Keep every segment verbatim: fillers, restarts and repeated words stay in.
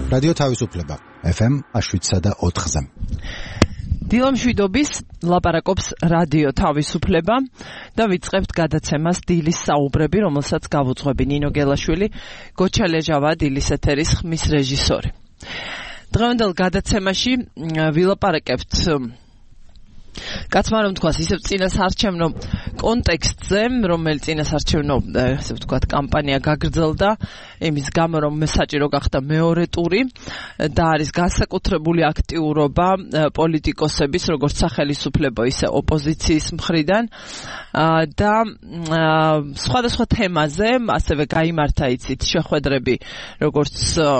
რადიო თავისუფლება ეფ ემ შვიდსა და ოთხზე. დილამშვიდობის ლაპარაკობს რადიო თავისუფლება და ვიწყებთ გადაცემას დილის საუბრები, რომელსაც გავუძღვები ნინო გელაშვილი, გოჩალეჟავა დილის ეთერის ხმის რეჟისორი. დღევანდელ გადაცემაში ვილაპარაკებთ კაცმა რომ თქვას ისევ წინასარჩევნო კონტექსტზე, რომელიც წინასარჩევნო ასე ვთქვათ კამპანია გაგრძელდა იმის გამო რომ საჭირო გახდა მეორე ტური და არის განსაკუთრებული აქტიურობა პოლიტიკოსების როგორც სახელისუფლებო ისე ოპოზიციის მხრიდან და სხვადასხვა თემაზე ასევე გაიმართა იცით შეხვედრები როგორც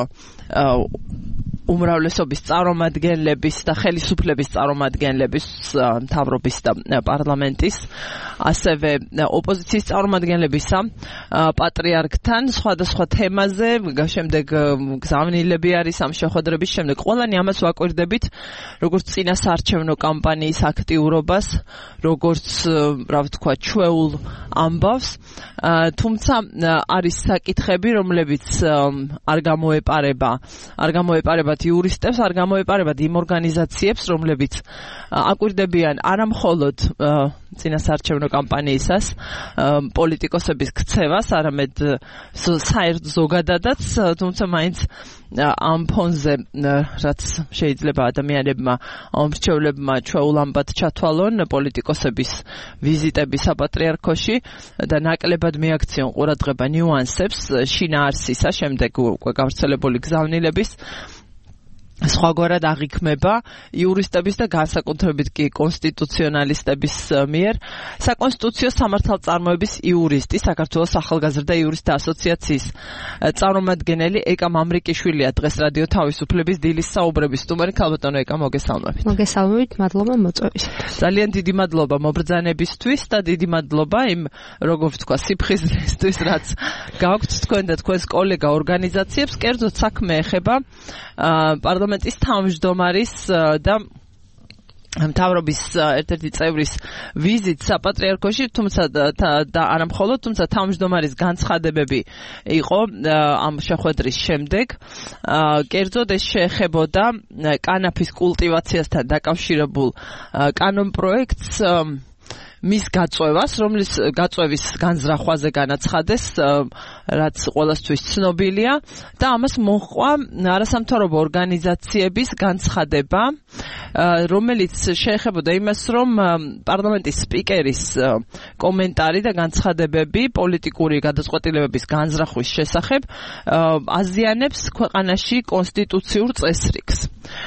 უმრავლესობის წარმომადგენლების და ხელისუფლების წარმომადგენლების მთავრობის და პარლამენტის ასევე ოპოზიციის წარმომადგენლებისა პატრიარქთან სხვადასხვა თემაზე შემდეგ გზავნილები არის ამ შეხვედრების შემდეგ ყველანი ამას ვაკვირდებით როგორც წინასარჩევნო კამპანიის აქტიურობას როგორც რა ვთქვა ჩვეულ ამბავს თუმცა არის საკითხები რომლებიც არ გამოეპარება არ გამოეპარება იურისტებს არ გამოეპარებათ იმ ორგანიზაციებს, რომლებიც აკვირდებიან არამხოლოდ წინასარჩევნო კამპანიისას პოლიტიკოსების ქცევას, არამედ საერთოდ ზოგადადაც, თუმცა მაინც ამ ფონზე რაც შეიძლება ადამიანებმა ამრჩევლებმა ჩვეულ ამბად ჩათვალონ პოლიტიკოსების ვიზიტები საპატრიარქოში და ნაკლებად მიაქციონ ყურადღება ნიუანსებს შინაარსისა შემდეგ უკვე გავრცელებული გზავნილების სხვაგვარად აღიქმება იურისტების და განსაკუთრებით კი კონსტიტუციონალისტების მიერ საკონსტიტუციო სამართალწარმოების იურისტი საქართველოს ახალგაზრდა იურისტთა ასოციაციის წარმომადგენელი ეკა მამრიკიშვილია დღეს რადიო თავისუფლების დილის საუბრების სტუმარი. ქალბატონო ეკა, მოგესალმებით. მოგესალმებით, მადლობა მოწვევისთვის. ძალიან დიდი მადლობა მობრძანებისთვის და დიდი მადლობა იმ როგორ ვთქვა სიფხიზლისთვის რაც გაქვთ თქვენ და თქვენს კოლეგა ორგანიზაციებს. კერძოდ საქმე ეხება პარლამენტის თავმჯდომარის და მთავრობის ერთ-ერთი წევრის ვიზიტ საპატრიარქოში, თუმცა და არამხოლოდ, თუმცა თავმჯდომარის განცხადებები იყო ამ შეხვედრის შემდეგ. კერძოდ ეს შეეხებოდა კანაფის კულტივაციასთან დაკავშირებულ კანონპროექტს მის გაწევას, რომლის გაწევის განზრახვაზე განაცხადეს, რაც ყველასთვის ცნობილია და ამას მოჰყვა არასამთავრობო ორგანიზაციების განცხადება, რომელიც შეეხებოდა იმას, რომ პარლამენტის სპიკერის კომენტარი და განცხადებები პოლიტიკური გადაწყვეტილებების განზრახვის შესახებ აზიანებს ქვეყანაში კონსტიტუციურ წესრიგს.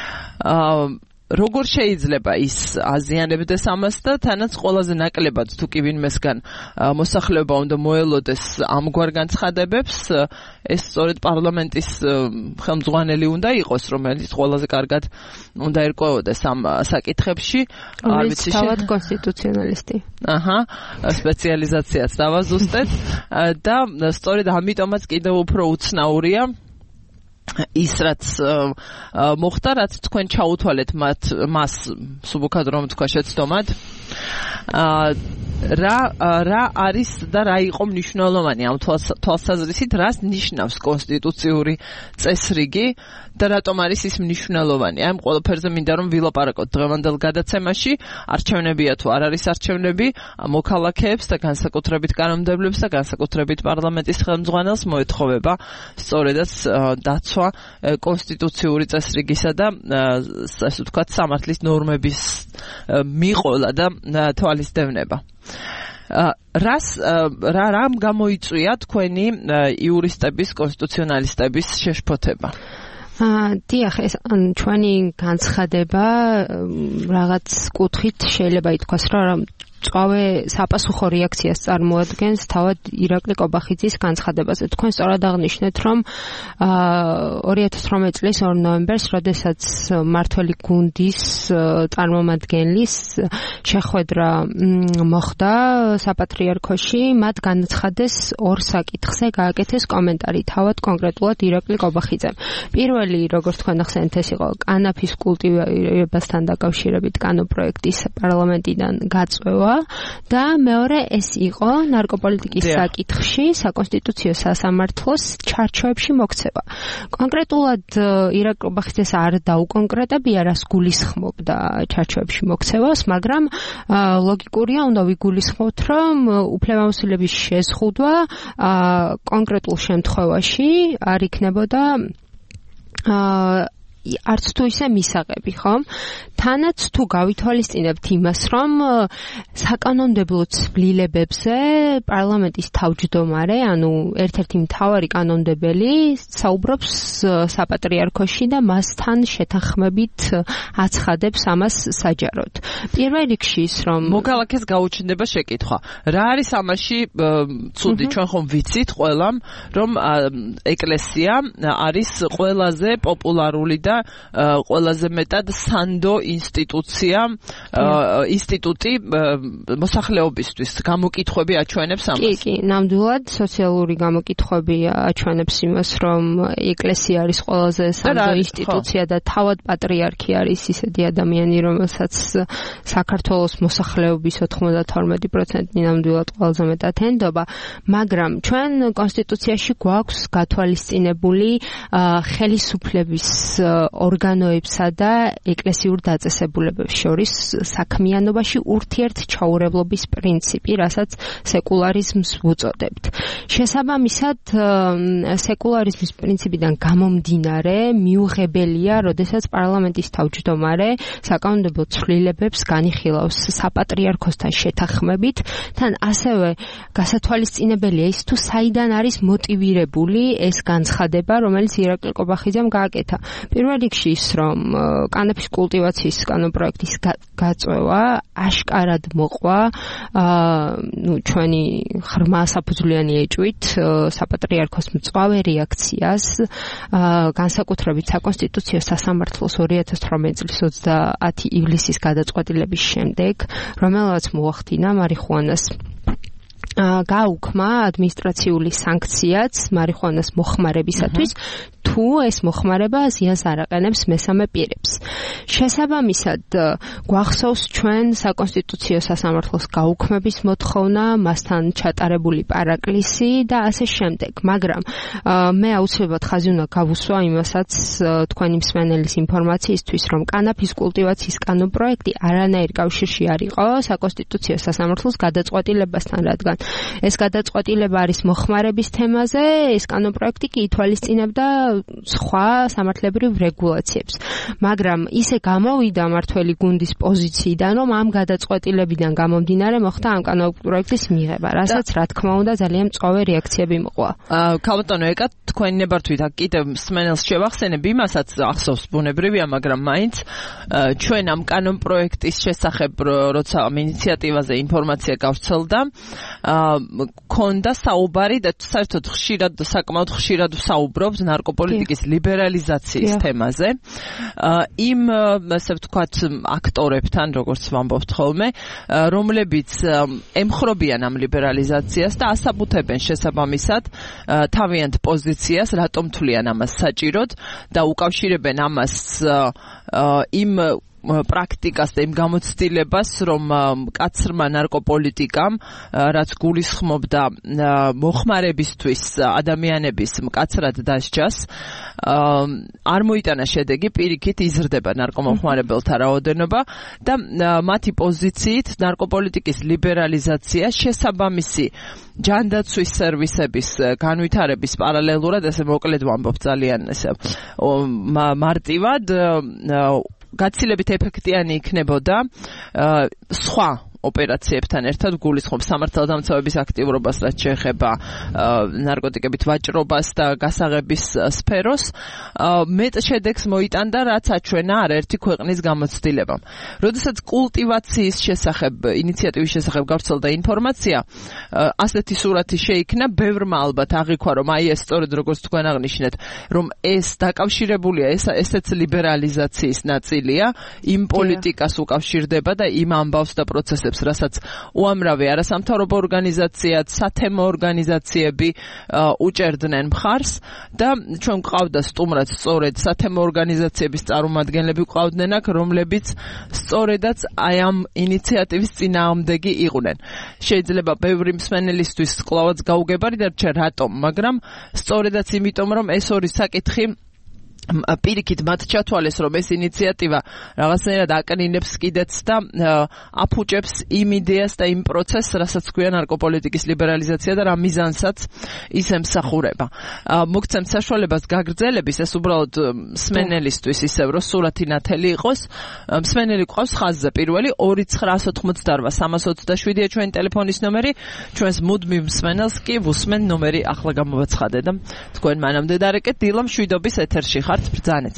როგორ შეიძლება ის აზიანებდეს ამას და თანაც ყველაზე ნაკლებად თუ კი ვინმესგან მოსახლეობა უნდა მოელოდეს ამგვარ განცხადებებს, ეს სწორედ პარლამენტის ხელმძღვანელი უნდა იყოს, რომელიც ყველაზე კარგად უნდა ერკვეოდეს ამ საკითხებში. არ ვიცი, თავად კონსტიტუციონალისტი. აჰა, სპეციალიზაციაც დავაზუსტეთ და სწორედ ამიტომაც კიდევ უფრო უცნაურია ის რაც მოხდა, რაც თქვენ ჩაუთვალეთ მათ მას სუბუქად რომ თქვა შეცდომად რა რა არის და რა იყო მნიშვნელოვანი ამ თვალსაზრისით, რას ნიშნავს კონსტიტუციური წესრიგი და რატომ არის ის მნიშვნელოვანი. ამ ყველაფერზე მინდა რომ ვილაპარაკოთ დღევანდელ გადაცემაში. არჩევნებია თუ არ არის არჩევნები, მოქალაქეებს და განსაკუთრებით კანონმდებლებს და განსაკუთრებით პარლამენტის ხელმძღვანელს მოეთხოვება სწორედაც დაცვა კონსტიტუციური წესრიგისა და ასე ვთქვათ სამართლის ნორმების მიყოლა და თვალისდევნება. რას რა რამ გამოიწვია თქვენი იურისტების, კონსტიტუციონალისტების შეშფოთება? დიახ, ეს ჩვენი განცხადება რაღაც კუთხით შეიძლება ითქვას, რომ წავე საპასუხო რეაქციას წარმოადგენს თავად ირაკლი კობახიძის განცხადებაზე. თქვენ სწორად აღნიშნეთ, რომ ორი ათას ათორმეტი წლის ორ ნოემბერს, როდესაც მართველი გუნდის წარმომადგენლის შეხვედრა მოხდა საპატრიარქოში, მათ განაცხადეს ორ საკითხზე გააკეთეს კომენტარი თავად კონკრეტულად ირაკლი კობახიძემ. პირველი, როგორც თქვენ ახსენეთ, ეს იყო კანაფის კულტივირებასთან დაკავშირებით კანონპროექტის პარლამენტიდან გაწევა მოხდება და მეორე ეს იყო ნარკოპოლიტიკის საკითხში საკონსტიტუციო სასამართლოს ჩარჩოებში მოქცევა. კონკრეტულად ირაკლი ყობახიძეს არ დაუკონკრეტებია, რას გულისხმობდა ჩარჩოებში მოქცევას, მაგრამ ლოგიკურია, უნდა ვიგულისხმოთ, რომ უფლებამოსილების შეზღუდვა კონკრეტულ შემთხვევაში არ იქნებოდა არც თუ ისე მისაღები, ხომ? თანაც თუ გავითვალისწინებთ იმას, რომ საკანონმდებლო ცვლილებებზე პარლამენტის თავმჯდომარე, ანუ ერთ-ერთი მთავარი კანონმდებელი საუბრობს საპატრიარქოში და მასთან შეთანხმებით აცხადებს ამას საჯაროდ. პირველ რიგში ის რომ მოგალაკეს გაუჩნდება შეკითხვა. რა არის ამაში ცუდი? ჩვენ ხომ ვიცით ყველამ, რომ ეკლესია არის ყველაზე პოპულარული და ყველაზე მეტად სანდო ინსტიტუცია, ინსტიტუტი მოსახლეობისთვის. გამოკითხვები აჩვენებს ამას. კი, კი, ნამდვილად სოციალური გამოკითხვები აჩვენებს იმას, რომ ეკლესია არის ყველაზე სანდო ინსტიტუცია და თავად პატრიარქი არის ისეთი ადამიანი, რომელსაც საქართველოს მოსახლეობის ოცდათორმეტი პროცენტი ნამდვილად ყველაზე მეტად ენდობა, მაგრამ ჩვენ კონსტიტუციაში გვაქვს გათვალისწინებული ხელისუფლების ორგანოებსა და ეკლესიურ დაწესებულებებს შორის საქმიანობაში ურთიერთჩაურებლობის პრინციპი, რასაც სეკულარიზმს ვუწოდებთ. შესაბამისად, სეკულარიზმის პრინციპიდან გამომდინარე, მიუღებელია, როდესაც პარლამენტის თავმჯდომარე საკანონმდებლო ცვლილებებს განიხილავს საპატრიარქოსთან შეთანხმებით, თან ასევე გასათვალისწინებელია ის თუ საიდან არის მოტივირებული ეს განცხადება, რომელიც ირაკლი ყობახიძემ გააკეთა. პირველ რიგში ის, რომ კანაფის კულტივაციის კანონპროექტის გაწევა აშკარად მოყვა ნუ ჩვენი ღრმა საფუძვლიანი ეჭვით საპატრიარქოს მწვავე რეაქციას განსაკუთრებით საკონსტიტუციო სასამართლოს ორი ათას თვრამეტი წლის ოცდაათი ივლისის გადაწყვეტილების შემდეგ, რომელმაც მოახდინა მარიხუანას გააუქმა ადმინისტრაციული სანქციაც მარიხუანას მოხმარებისათვის, თუ ეს მოხმარება ზიანს არ აყენებს მესამე პირებს. შესაბამისად, გვახსოვს ჩვენ საკონსტიტუციო სასამართლოს გაუქმების მოთხოვნა, მასთან ჩატარებული პარაკლისი და ასე შემდეგ. მაგრამ მე აუცილებლად ხაზი უნდა გავუსვა იმასაც თქვენი მსმენელის ინფორმაციისთვის, რომ კანაფის კულტივაციის კანონპროექტი არანაირ კავშირში არ იყო საკონსტიტუციო სასამართლოს გადაწყვეტილებასთან, რადგან ეს გადაწყვეტილება არის მოხმარების თემაზე, ეს კანონპროექტი კი ითვალისწინებდა სხვა სამართლებრივ რეგულაციებს. მაგრამ ისე გამოვიდა მართველი გუნდის პოზიციიდან, რომ ამ გადაწყვეტილებიდან გამომდინარე მოხდა ამ კანონპროექტის მიღება, რასაც რა თქმა უნდა ძალიან მწვავე რეაქციები მოყვა. ქალბატონო ეკა, თქვენი ნებართვით აქ კიდევ მსმენელს შევახსენებ იმასაც ახსოვს ბუნებრივია, მაგრამ მაინც ჩვენ ამ კანონპროექტის შესახებ როცა ამ ინიციატივაზე ინფორმაცია გავრცელდა, ქონდა საუბარი და საერთოდ ხშირად საკმაოდ ხშირად საუბრობთ ნარკოპოლიტიკის ლიბერალიზაციის თემაზე. იმ ასე ვთქვათ აქტორებთან, როგორც ვამბობთ ხოლმე, რომლებიც ემხრობიან ამ ლიბერალიზაციას და ასაბუთებენ შესაბამისად თავიანთ პოზიციას, რატომ თვლიან ამას საჭიროდ და უკავშირებენ ამას იმ პრაქტიკას და იმ გამოცდილებას, რომ მკაცრმა ნარკოპოლიტიკამ, რაც გულისხმობდა მოხმარებისთვის ადამიანების მკაცრად დასჯას, არ მოიტანა შედეგი, პირიქით იზრდება ნარკომოხმარებელთა რაოდენობა და მათი პოზიციით ნარკოპოლიტიკის ლიბერალიზაცია შესაბამისი ჯანდაცვის სერვისების განვითარების პარალელურად, ესე მოკლედ ვამბობ ძალიან ესე მარტივად, გაცილებით ეფექტიანი იქნებოდა სხვა ოპერაციებთან ერთად გულისხმობს სამართალდამცავების აქტიურობას, რაც შეეხება ნარკოტიკებით ვაჭრობას და გასაღების სფეროს, მეტ შედეგს მოიტანდა, რაც აჩვენა არაერთი ქვეყნის გამოცდილებამ. როდესაც კულტივაციის შესახებ, ინიციატივის შესახებ გავრცელდა ინფორმაცია, ასეთი სურათი შეიქმნა, ბევრმა ალბათ აღიქვა, რომ აი ეს სწორედ როგორც თქვენ აღნიშნეთ, რომ ეს დაკავშირებულია, ეს ესეც ლიბერალიზაციის ნაწილია, იმ პოლიტიკას უკავშირდება და იმ ამბავს და პროცესებს მოქმედებს, რასაც უამრავი არასამთავრობო ორგანიზაციაც, სათემო ორგანიზაციები უჭერდნენ მხარს და ჩვენ გვყავდა სტუმრად სწორედ სათემო ორგანიზაციების წარმომადგენლები გვყავდნენ აქ, რომლებიც სწორედაც აი ამ ინიციატივის წინააღმდეგი იყვნენ. შეიძლება ბევრი მსმენელისთვის კლავაც გაუგებარი დარჩა რატომ, მაგრამ სწორედაც იმიტომ, რომ ეს ორი საკითხი პირიქით მათ ჩათვალეს, რომ ეს ინიციატივა რაღაცნაირად აკნინებს კიდეც და აფუჭებს იმ იდეას და იმ პროცესს, რასაც ქვია ნარკოპოლიტიკის ლიბერალიზაცია და რა მიზანსაც ის ემსახურება. მოგცემთ საშუალებას გაგრძელების, ეს უბრალოდ მსმენელისთვის ისევ, რომ სურათი ნათელი იყოს. მსმენელი გვყავს ხაზზე პირველი ორი ცხრაას ოთხმოცდაორვა სამას ოცდაშვიდია ჩვენი ტელეფონის ნომერი, ჩვენს მუდმივ მსმენელს კი ვუსმენ ნომერი ახლა გამოვაცხადე და თქვენ მანამდე დარეკეთ. დილა მშვიდობის ეთერში ხართ, ბრძანეთ.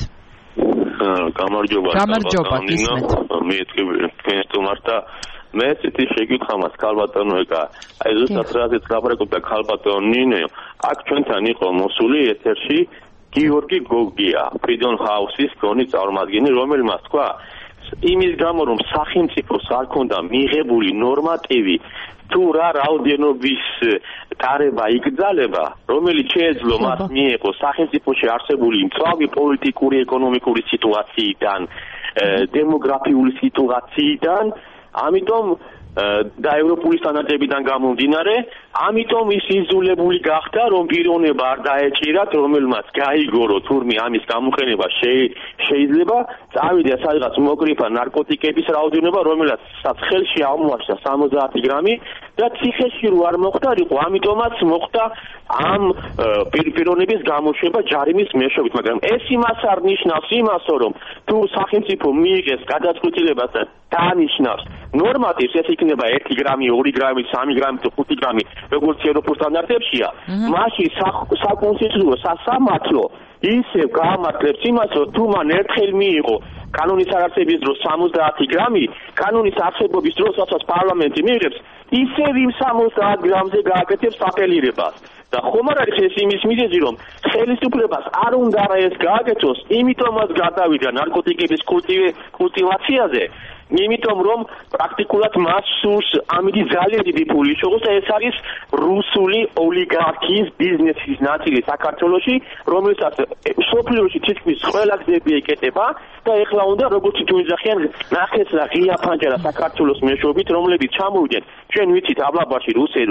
გამარჯობა. გამარჯობა, გისმენთ. მე თქვენ სტუმართ და მე ცეთი შეკითხვა მაქვს ქალბატონო ეკა. აი ზუსტად რაზეც ლაპარაკობდა ქალბატონო ნინო, აქ ჩვენთან იყო მოსული ეთერში გიორგი გოგია, Freedom House-ის გონი წარმომადგენელი, რომელმაც თქვა იმის გამო რომ სახელმწიფოს არ ქონდა მიღებული ნორმატივი თუ რა რაოდენობის დარება იკრძალება, რომელიც შეეძლო მას მიეღო სახელმწიფოში არსებული მწვავი პოლიტიკური, ეკონომიკური სიტუაციიდან, დემოგრაფიული სიტუაციიდან, ამიტომ და ევროპული სტანდარტებიდან გამომდინარე, ამიტომ ის იზოლებული გახდა, რომ პიროვნება არ დაეჭირათ, რომელმაც გაიგორო თურმე ამის გამოყენება შეიძლება წავიდა სადღაც მოკრიფა ნარკოტიკების რაოდენობა, რომელსაც ხელში აღმოაჩნდა სამოცდაათი გრამი და ციხეში რო არ მოხდარიყო, ამიტომაც მოხდა ამ პიროვნების გამოშვება ჯარიმის მეშვეობით, მაგრამ ეს იმას არ ნიშნავს იმას, რომ თუ სახელმწიფო მიიღეს გადაწყვეტილებას და დაანიშნავს ნორმატივს, ეს იქნება ერთი გრამი, ორი გრამი, სამი გრამი თუ ხუთი გრამი, როგორც ევროპულ სტანდარტებშია, მაშინ საკონსტიტუციო სასამართლო ისევ გაამართლებს იმას, რომ თუ მან ერთხელ მიიღო კანონის არარსების დროს სამოცდაათი გრამი, კანონის არსებობის დროს, რასაც პარლამენტი მიიღებს, ისევ იმ სამოცდაათ გრამზე გააკეთებს აპელირებას. და ხომ არ არის ეს იმის მიზეზი, რომ ხელისუფლებას არ უნდა ეს გააკეთოს, იმიტომაც გადავიდა ნარკოტიკების კულტივაციაზე, იმიტომ რომ პრაქტიკულად მას სურს ამით ძალიან დიდი ფული შეღოს და ეს არის რუსული ოლიგარქიის ბიზნესის ნაწილი საქართველოში, რომელსაც სოფლიოში თითქმის ყველა გზები ეკეტება და ეხლა უნდა როგორც თუ იძახიან ნახესა ღია ფანჯარა საქართველოს მეშვეობით, რომლებიც ჩამოვიდნენ ჩვენ ვიცით აბლაბაში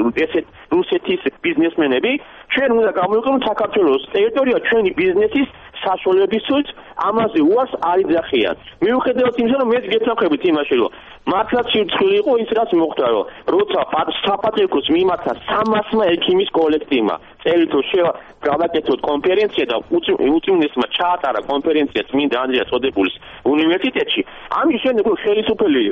რუსეთის ბიზნესმენები, ჩვენ უნდა გამოვიყენოთ საქართველოს ტერიტორია ჩვენი ბიზნესის საშუალებისთვის, ამაზე უარს არ იძახიან. მიუხედავად იმისა, რომ მეც გეთანხმებით იმაში, რომ მართლაც სირცხვილი იყო ის, რაც მოხდა, რომ როცა საპატრიარქოს მიმართა სამასმა ექიმის კოლექტივმა წერილთო გავაკეთოთ კონფერენცია და უწმინდესმა ჩაატარა კონფერენცია წმინდა ანდრიას ოდეპულის უნივერსიტეტში. ამის შემდეგ ხელისუფლები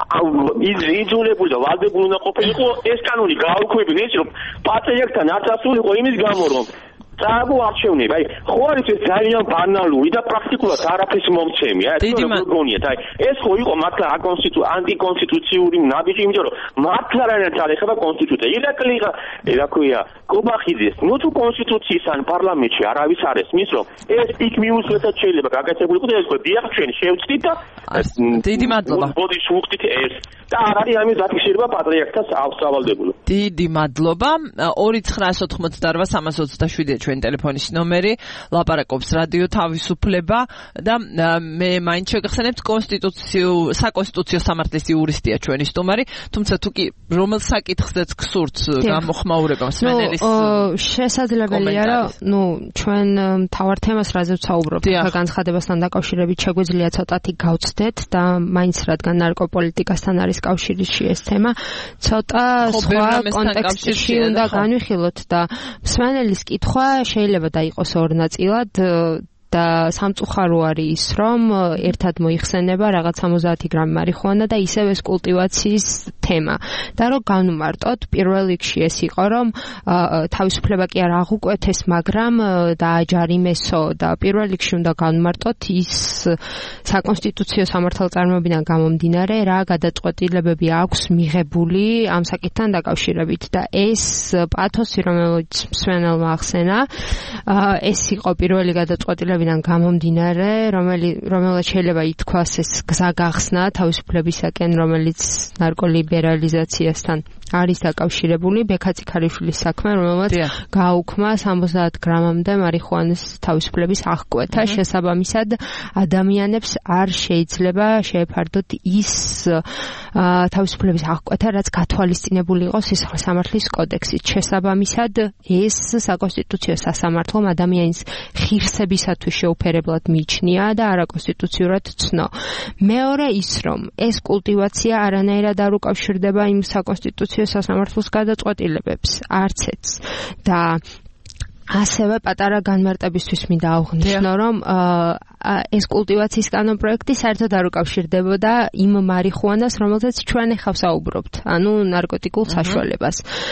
იძულებული და ვალდებული უნდა ყოფილიყო ეს კანონი გააუქმებინა, ის რომ პატრიარქთან არ წასულიყო იმის გამო, რომ წააგო არჩევნები. აი, ხო არის ეს ძალიან ბანალური და პრაქტიკულად არაფრის მომცემი. აი, ეს გონიათ. აი, ეს ხო იყო მართლა აკონსტიტუ ანტიკონსტიტუციური ნაბიჯი, იმიტომ რომ მართლა რაერთ არ ეხება კონსტიტუცია. ირაკლი რა ქვია, კობახიძეს, ნუ თუ კონსტიტუციის ან პარლამენტში არავის არ ესმის, რომ ეს იქ მიუსვეთად შეიძლება გაკეთებულიყო და ეს ხო დიახ ჩვენ შევწდით და დიდი მადლობა. ბოდის ვუხდით ეს და არ არის ამის დაფიქსირება პატრიარქთას აღსავალდებულო. დიდი მადლობა. ორი ცხრაას ოთხმოცდაორვა სამას ოცდაშვიდია ჩვენი ტელეფონის ნომერი, ლაპარაკობს რადიო თავისუფლება და მე მაინც შეგახსენებთ კონსტიტუციო საკონსტიტუციო სამართლის იურისტია ჩვენი სტუმარი, თუმცა თუ კი რომელ საკითხზეც გსურთ გამოხმაურება მსმენელის შესაძლებელია რომ ნუ ჩვენ თავარ თემას რაზეც საუბრობთ განცხადებასთან დაკავშირებით შეგვიძლია ცოტათი გავცდეთ და მაინც რადგან ნარკოპოლიტიკასთან არის კავშირში ეს თემა ცოტა სხვა კონტექსტში უნდა განვიხილოთ და მსმენელის კითხვა შეიძლება დაიყოს ორ ნაწილად და სამწუხარო არის ის, რომ ერთად მოიხსენება რაღაც სამოცდაათი გრამი მარიხუანა და ისევ ეს კულტივაციის თემა. და რომ განვმარტოთ, პირველ რიგში ეს იყო, რომ თავისუფლება კი არ აღუკვეთეს, მაგრამ დააჯარიმესო და პირველ რიგში უნდა განვმარტოთ ის საკონსტიტუციო სამართალწარმოებიდან გამომდინარე, რა გადაწყვეტილებები აქვს მიღებული ამ საკითხთან დაკავშირებით და ეს პათოსი, რომელიც მსმენელმა ახსენა, ეს იყო პირველი გადაწყვეტილება განმარტებიდან გამომდინარე, რომელსაც შეიძლება ითქვას ეს გზა გახსნა თავისუფლებისაკენ, რომელიც ნარკოლიბერალიზაციასთან არის დაკავშირებული, ბექაწიქარიშვილის საქმე, რომელმაც გააუქმა სამოცდაათ გრამამდე მარიხუანის თავისუფლების აღკვეთა, შესაბამისად ადამიანებს არ შეიძლება შეეფარდოთ ის თავისუფლების აღკვეთა, რაც გათვალისწინებული იყო სისხლის სამართლის კოდექსით. შესაბამისად, ეს საკონსტიტუციო სასამართლომ ადამიანის ღირსებისათვის შეუფერებლად მიიჩნია და არაკონსტიტუციურად ცნო. მეორე ის, რომ ეს კულტივაცია არანაირად არ უკავშირდება იმ საკონსტიტუციო სასამართლოს გადაწყვეტილებებს, არც ეთს და ასევე პატარა განმარტებისთვის მინდა აღვნიშნო, რომ ეს კულტივაციის კანონპროექტი საერთოდ არ უკავშირდებოდა იმ მარიხუანას, რომელზეც ჩვენ ახლა ვსაუბრობთ, ანუ ნარკოტიკულ საშუალებას.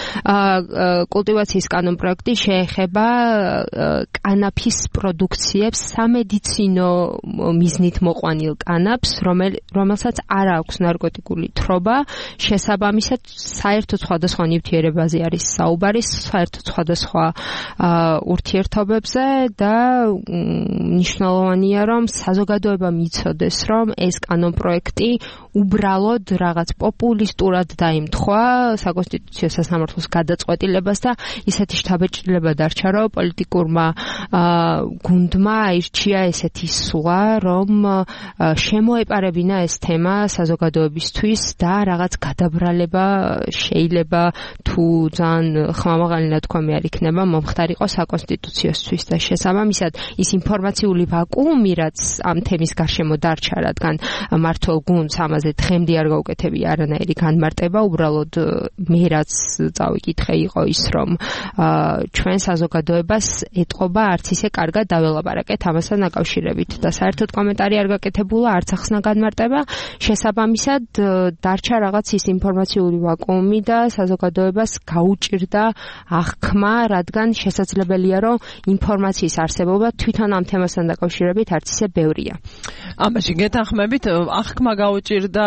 კულტივაციის კანონპროექტი შეეხება კანაფის პროდუქციებს, სამედიცინო მიზნით მოყვანილ კანაფს, რომელსაც არ აქვს ნარკოტიკული თრობა, შესაბამისად საერთოდ სხვადასხვა ნივთიერებაზე არის საუბარი, საერთოდ სხვადასხვა ურთიერთობებზე და მნიშვნელოვანია რომ საზოგადოებამ იცოდეს, რომ ეს კანონპროექტი უბრალოდ რაღაც პოპულისტურად დაემთხვა საკონსტიტუციო სასამართლოს გადაწყვეტილებას და ისეთი შთაბეჭდილება დარჩა, რომ პოლიტიკურმა გუნდმა აირჩია ესეთი სულა, რომ შემოეპარებინა ეს თემა საზოგადოებისთვის და რაღაც გადაბრალება შეიძლება თუ ძალიან ხმამაღალი ნათქვამი არ იქნება მომხდარიყო საკონსტიტუციოსთვის და შესაბამისად ის ინფორმაციული ვაკუუმი რაც ამ თემის გარშემო დარჩა, რადგან მართლ გუნდს ამაზე დღემდე არ გაუკეთებია არანაირი განმარტება, უბრალოდ მე რაც წავიკითხე იყო ის, რომ ჩვენ საზოგადოებას ეტყობა არც ისე კარგად დაველაპარაკეთ ამასთან დაკავშირებით და საერთოდ კომენტარი არ გაკეთებულა, არც ახსნა განმარტება, შესაბამისად დარჩა რაღაც ის ინფორმაციული ვაკუუმი და საზოგადოებას გაუჭირდა აღქმა, რადგან შესაძლებელია, რომ ინფორმაციის არსებობა თვითონ ამ თემასთან დაკავშირებით არც ისე ბევრია. ამაში გეთანხმებით, აღქმა გაუჭირდა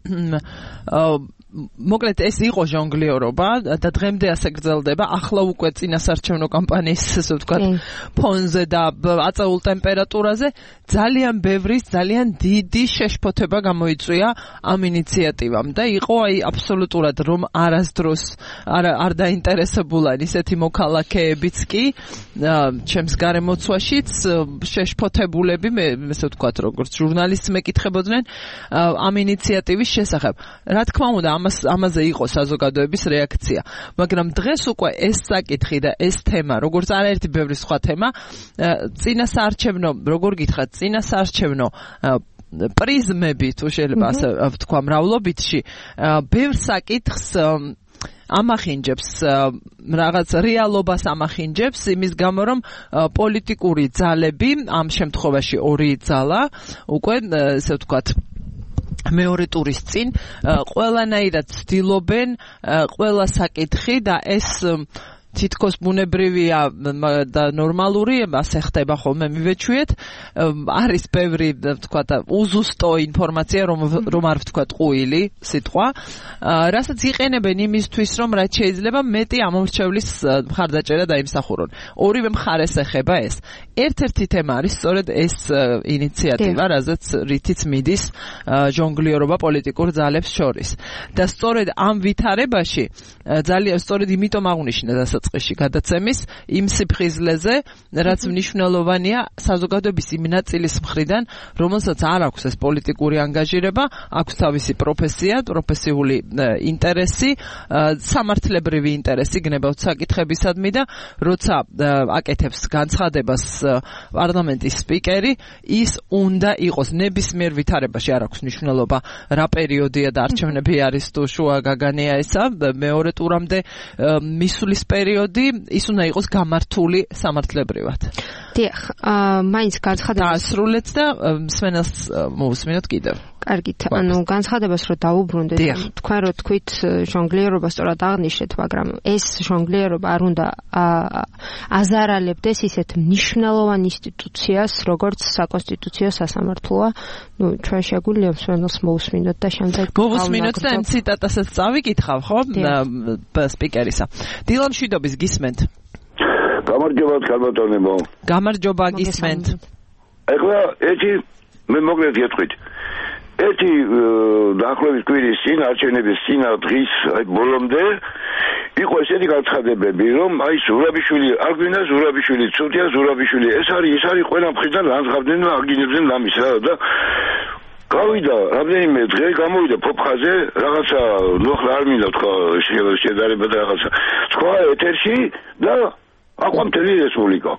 მოკლედ ეს იყო ჟონგლიორობა და დღემდე ასე გრძელდება. ახლა უკვე წინასარჩევნო კამპანიის ესე ვთქვათ ფონზე და აწეულ ტემპერატურაზე ძალიან ბევრის ძალიან დიდი შეშფოთება გამოიწვია ამ ინიციატივამ და იყო აი აბსოლუტურად რომ არასდროს არ არ დაინტერესებულან ისეთი მოქალაქეებიც კი ჩემს გარემოცვაშიც შეშფოთებულები მე ესე ვთქვათ როგორც ჟურნალისტს მეკითხებოდნენ ამ ინიციატივის შესახებ. რა თქმა უნდა ამას ამაზე იყო საზოგადოების რეაქცია, მაგრამ დღეს უკვე ეს საკითხი და ეს თემა, როგორც არაერთი ბევრი სხვა თემა, წინასაარჩევნო, როგორ გითხრათ, წინასაარჩევნო პრიზმები თუ შეიძლება ასე ვთქვა მრავლობითში, ბევრ საკითხს ამახინჯებს, რაღაც რეალობას ამახინჯებს იმის გამო, რომ პოლიტიკური ძალები, ამ შემთხვევაში ორი ძალა, უკვე ესე ვთქვათ მეორე ტურის წინ ყველანაირად ცდილობენ ყველა საკითხი და ეს თითქოს ბუნებრივია და ნორმალური, ასე ხდება ხოლმე მივეჩვიეთ. არის ბევრი, ვთქვათ, უზუსტო ინფორმაცია, რომ რომ არ ვთქვათ ყუილი სიტყვა, რასაც იყენებენ იმისთვის, რომ რაც შეიძლება მეტი ამორჩევლის მხარდაჭერა დაიმსახურონ. ორივე მხარეს ეხება ეს. ერთ-ერთი თემა არის სწორედ ეს ინიციატივა, რაზეც რითიც მიდის ჟონგლიორობა პოლიტიკურ ძალებს შორის. და სწორედ ამ ვითარებაში ძალიან სწორედ იმიტომ აღნიშნა დასაწყისში გადაცემის იმ სიფხიზლეზე, რაც მნიშვნელოვანია საზოგადოების იმ ნაწილის მხრიდან, რომელსაც არ აქვს ეს პოლიტიკური ანგაჟირება, აქვს თავისი პროფესია, პროფესიული ინტერესი, სამართლებრივი ინტერესი გნებავთ საკითხებისადმი და როცა აკეთებს განცხადებას პარლამენტის სპიკერი, ის უნდა იყოს ნებისმიერ ვითარებაში, არ აქვს მნიშვნელობა რა პერიოდია და არჩევნები არის თუ შუა გაგანია ესა, მეორე ტურამდე მისulis პერიოდი, ის უნდა იყოს გამართული სამართლებრივად. დიახ, მაინც განცხადებას დაასრულეთ და მსმენელს მოусმინოთ კიდევ. კარგით, ანუ განცხადებას რო დაუბრუნდეთ, თქვენ რო თქვით ჟონგლიორობა სწორად აღნიშნეთ, მაგრამ ეს ჟონგლიორობა არ უნდა აზარალებდეს ისეთ მნიშვნელოვან ინსტიტუციას, როგორც საკონსტიტუციო სასამართლოა. ნუ ჩვენ შეგვიძლია მსმენელს მოусმინოთ და შემდეგ მოусმინოთ და ამ ციტატასაც წავიკითხავ, ხო? სპიკერისა. დილამ შვიდობის გისმენთ. გამარჯობა, ქალბატონებო. გამარჯობა, გისმენთ. ეხლა ერთი მე მოკლედ გეტყვით. ერთი დაახლოებით კვირის წინ არჩევნების წინა დღის ბოლომდე იყო ესეთი განცხადებები, რომ აი ზურაბიშვილი არ გვინდა ზურაბიშვილი ცუდია ზურაბიშვილი ეს არის ეს არის ყველა მხრიდან ლანძღავდნენ და აგინებდნენ ამის რა და გავიდა რამდენიმე დღე გამოვიდა ფოფხაზე რაღაცა ნუ ახლა არ მინდა თქვა შედარება და რაღაცა თქვა ეთერში და აყვა მთელი რესპუბლიკა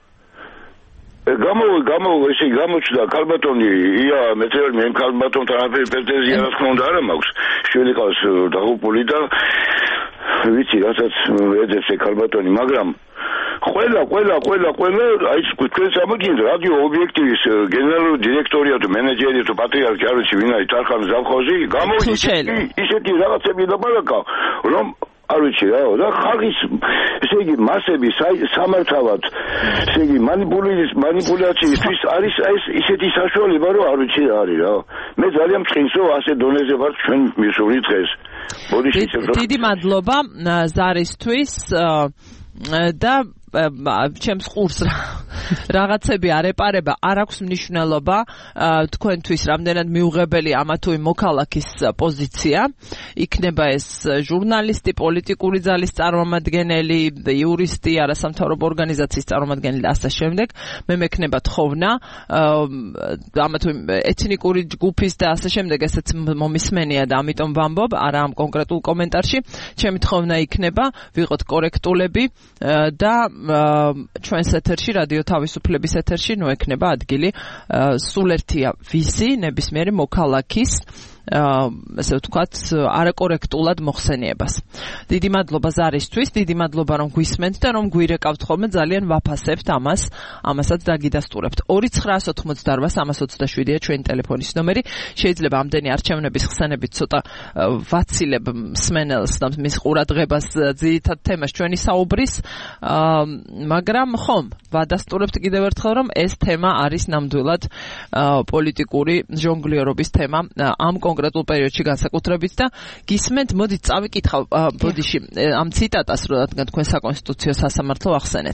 გამო გამო ესე გამოჩნდა ქალბატონი ია მეწევრი მე ქალბატონთან არაფერი პრეტენზია რა თქმა უნდა არ მაქვს შვილი ყავს დაღუპული და ვიცი რასაც ეძებს ქალბატონი მაგრამ ყველა ყველა ყველა ყველა აი თქვენ სამოგინთ რადიო ობიექტივის გენერალური დირექტორია თუ მენეჯერია თუ პატრიარქი არ ვიცი ვინ არის თარხან ზავხოზი გამოვიდა ისეთი რაღაცები დაბალაკა რომ არ ვიცი რა და ხალხის ესე იგი მასები სამართავად ესე იგი მანიპულაციის მანიპულაციისთვის არის ეს ისეთი საშუალება რომ არ ვიცი რა არის რა მე ძალიან მწყინსო ასე დონეზე ვარ ჩვენ მისული დღეს დიდი მადლობა ზარისთვის და ჩემს ყურს რაღაცები არ ეპარება, არ აქვს მნიშვნელობა თქვენთვის რამდენად მიუღებელი ამა თუ იმ მოქალაქის პოზიცია, იქნება ეს ჟურნალისტი, პოლიტიკური ძალის წარმომადგენელი, იურისტი, არასამთავრობო ორგანიზაციის წარმომადგენელი და ასე შემდეგ. მე მექნება თხოვნა ამა თუ იმ ეთნიკური ჯგუფის და ასე შემდეგ ესეც მომისმენია და ამიტომ ვამბობ, არა ამ კონკრეტულ კომენტარში, ჩემი თხოვნა იქნება, ვიყოთ კორექტულები და ჩვენს ეთერში რადიო თავისუფლების ეთერში ნუ ექნება ადგილი სულ ერთია ვიზი ნებისმიერი მოქალაქის ესე ვთქვათ არაკორექტულად მოხსენიებას. დიდი მადლობა ზარისთვის, დიდი მადლობა რომ გვისმენთ და რომ გვირეკავთ ხოლმე ძალიან ვაფასებთ ამას, ამასაც დაგიდასტურებთ. ორი ცხრაას ოცდაოთხ სამას ოცდაშვიდია ჩვენი ტელეფონის ნომერი. შეიძლება ამდენი არჩევნების ხსენებით ცოტა ვაცილებ მსმენელს და მის ყურადღებას ძირითად თემას ჩვენი საუბრის, მაგრამ ხომ ვადასტურებთ კიდევ ერთხელ რომ ეს თემა არის ნამდვილად პოლიტიკური ჟონგლიორობის თემა ამ კონკრეტულ პერიოდში განსაკუთრებით და გისმენთ, მოდით წავიკითხავ ბოდიში ამ ციტატას, რადგან თქვენ საკონსტიტუციო სასამართლო ახსენეთ.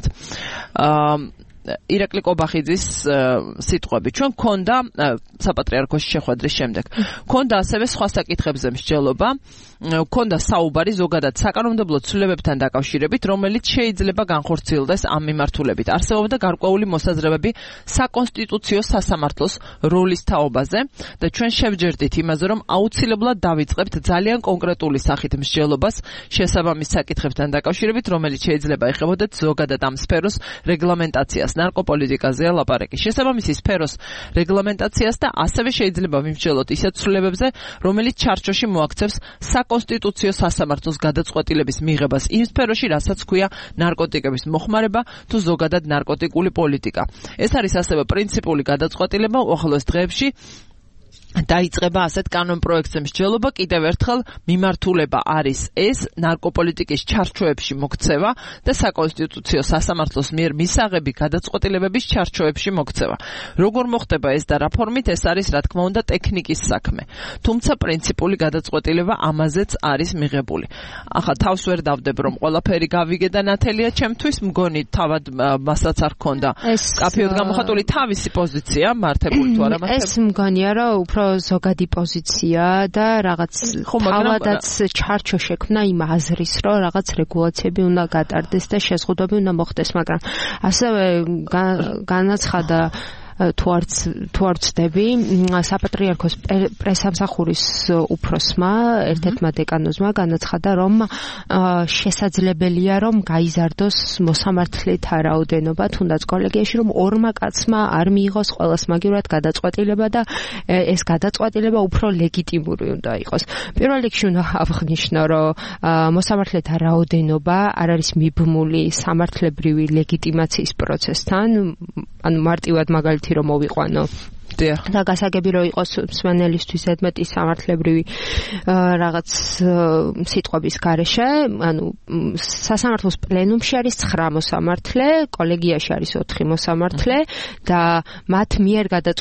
ირაკლი კობახიძის სიტყვები. ჩვენ გქონდა საპატრიარქოში შეხვედრის შემდეგ. გქონდა ასევე სხვა საკითხებზე მსჯელობა, გქონდა საუბარი ზოგადად საკანონმდებლო ცვლილებებთან დაკავშირებით, რომელიც შეიძლება განხორციელდეს ამ მიმართულებით. არსებობდა გარკვეული მოსაზრებები საკონსტიტუციო სასამართლოს როლის თაობაზე და ჩვენ შევჯერდით იმაზე, რომ აუცილებლად დავიწყებთ ძალიან კონკრეტული სახით მსჯელობას შესაბამის საკითხებთან დაკავშირებით, რომელიც შეიძლება ეხებოდეთ ზოგადად ამ სფეროს რეგლამენტაციას. ნარკოპოლიტიკაზეა ლაპარაკი. შესაბამისი სფეროს რეგლამენტაციას და ასევე შეიძლება ვიმსჯელოთ ისეთ ცვლილებებზე, რომელიც ჩარჩოში მოაქცევს საკონსტიტუციო სასამართლოს გადაწყვეტილების მიღებას იმ სფეროში, რასაც ქვია ნარკოტიკების მოხმარება თუ ზოგადად ნარკოტიკული პოლიტიკა. ეს არის ასევე პრინციპული გადაწყვეტილება უახლოეს დღეებში დაიწყება ასეთ კანონპროექტზე მსჯელობა, კიდევ ერთხელ მიმართულება არის ეს ნარკოპოლიტიკის ჩარჩოებში მოქცევა და საკონსტიტუციო სასამართლოს მიერ მისაღები გადაწყვეტილებების ჩარჩოებში მოქცევა. როგორ მოხდება ეს და რა ფორმით, ეს არის რა თქმა უნდა ტექნიკის საქმე. თუმცა პრინციპული გადაწყვეტილება ამაზეც არის მიღებული. ახლა თავს ვერ დავდებ რომ ყველაფერი გავიგე და ნათელია ჩემთვის, მგონი თავად მასაც არ ქონდა კაფეოდ გამოხატული თავისი პოზიცია მართებული თუ არა მართებული. ეს მგონია რომ უფრო ზოგადი პოზიცია და რაღაც თავადაც ჩარჩო შექმნა იმ აზრის, რომ რაღაც რეგულაციები უნდა გატარდეს და შეზღუდვები უნდა მოხდეს, მაგრამ ასევე განაცხადა თუ არც თუ არ ვცდები, საპატრიარქოს პრესამსახურის უფროსმა, ერთ-ერთმა დეკანოზმა განაცხადა, რომ შესაძლებელია, რომ გაიზარდოს მოსამართლეთა რაოდენობა, თუნდაც კოლეგიაში, რომ ორმა კაცმა არ მიიღოს ყველას მაგივრად გადაწყვეტილება და ეს გადაწყვეტილება უფრო ლეგიტიმური უნდა იყოს. პირველ რიგში უნდა აღნიშნო, რომ მოსამართლეთა რაოდენობა არ არის მიბმული სამართლებრივი ლეგიტიმაციის პროცესთან, ანუ მარტივად მაგალითად რომ მოვიყვანო და გასაგები რომ იყოს მსმენელისთვის ზედმეტი სამართლებრივი რაღაც სიტყვების გარეშე, ანუ სასამართლოს პლენუმში არის ცხრა მოსამართლე, კოლეგიაში არის ოთხი მოსამართლე და მათ მიერ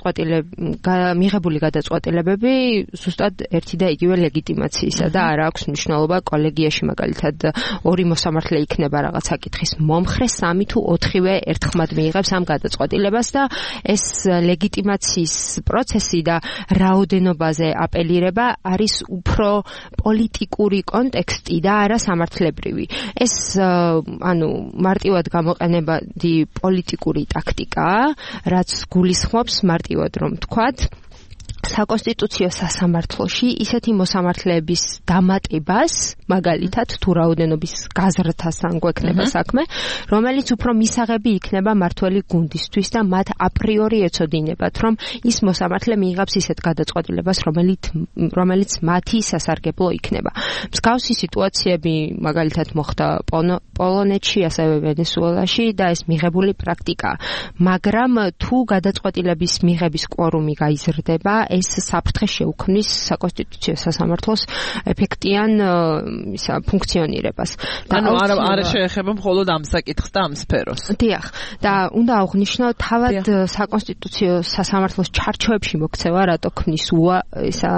მიღებული გადაწყვეტილებები ზუსტად ერთი და იგივე ლეგიტიმაციისა და არ აქვს მნიშვნელობა კოლეგიაში მაგალითად ორი მოსამართლე იქნება რაღაც საკითხის მომხრე, სამი თუ ოთხივე ერთხმად მიიღებს ამ გადაწყვეტილებას და ეს ლეგიტიმაციის პროცესი და რაოდენობაზე აპელირება არის უფრო პოლიტიკური კონტექსტი და არა სამართლებრივი. ეს ანუ მარტივად გამოყენებადი პოლიტიკური ტაქტიკაა, რაც გულისხმობს მარტივად რომ ვთქვათ საკონსტიტუციო სასამართლოში ისეთი მოსამართლეების დამატებას, მაგალითად თუ რაოდენობის გაზრდას ან გვექნება საქმე, რომელიც უფრო მისაღები იქნება მართველი გუნდისთვის და მათ აპრიორი ეცოდინებათ, რომ ის მოსამართლე მიიღებს ისეთ გადაწყვეტილებას, რომელიც რომელიც მათი სასარგებლო იქნება. მსგავსი სიტუაციები მაგალითად მოხდა პოლონეთში, ასევე ვენესუელაში და ეს მიღებული პრაქტიკაა. მაგრამ თუ გადაწყვეტილების მიღების კვორუმი გაიზრდება, ეს საფრთხე შეუქმნის საკონსტიტუციო სასამართლოს ეფექტიან ისა ფუნქციონირებას. ანუ არ არ შეეხება მხოლოდ ამ საკითხს და ამ სფეროს. დიახ, და უნდა აღვნიშნო თავად საკონსტიტუციო სასამართლოს ჩარჩოებში მოქცევა, რატო ქმნის უა ისა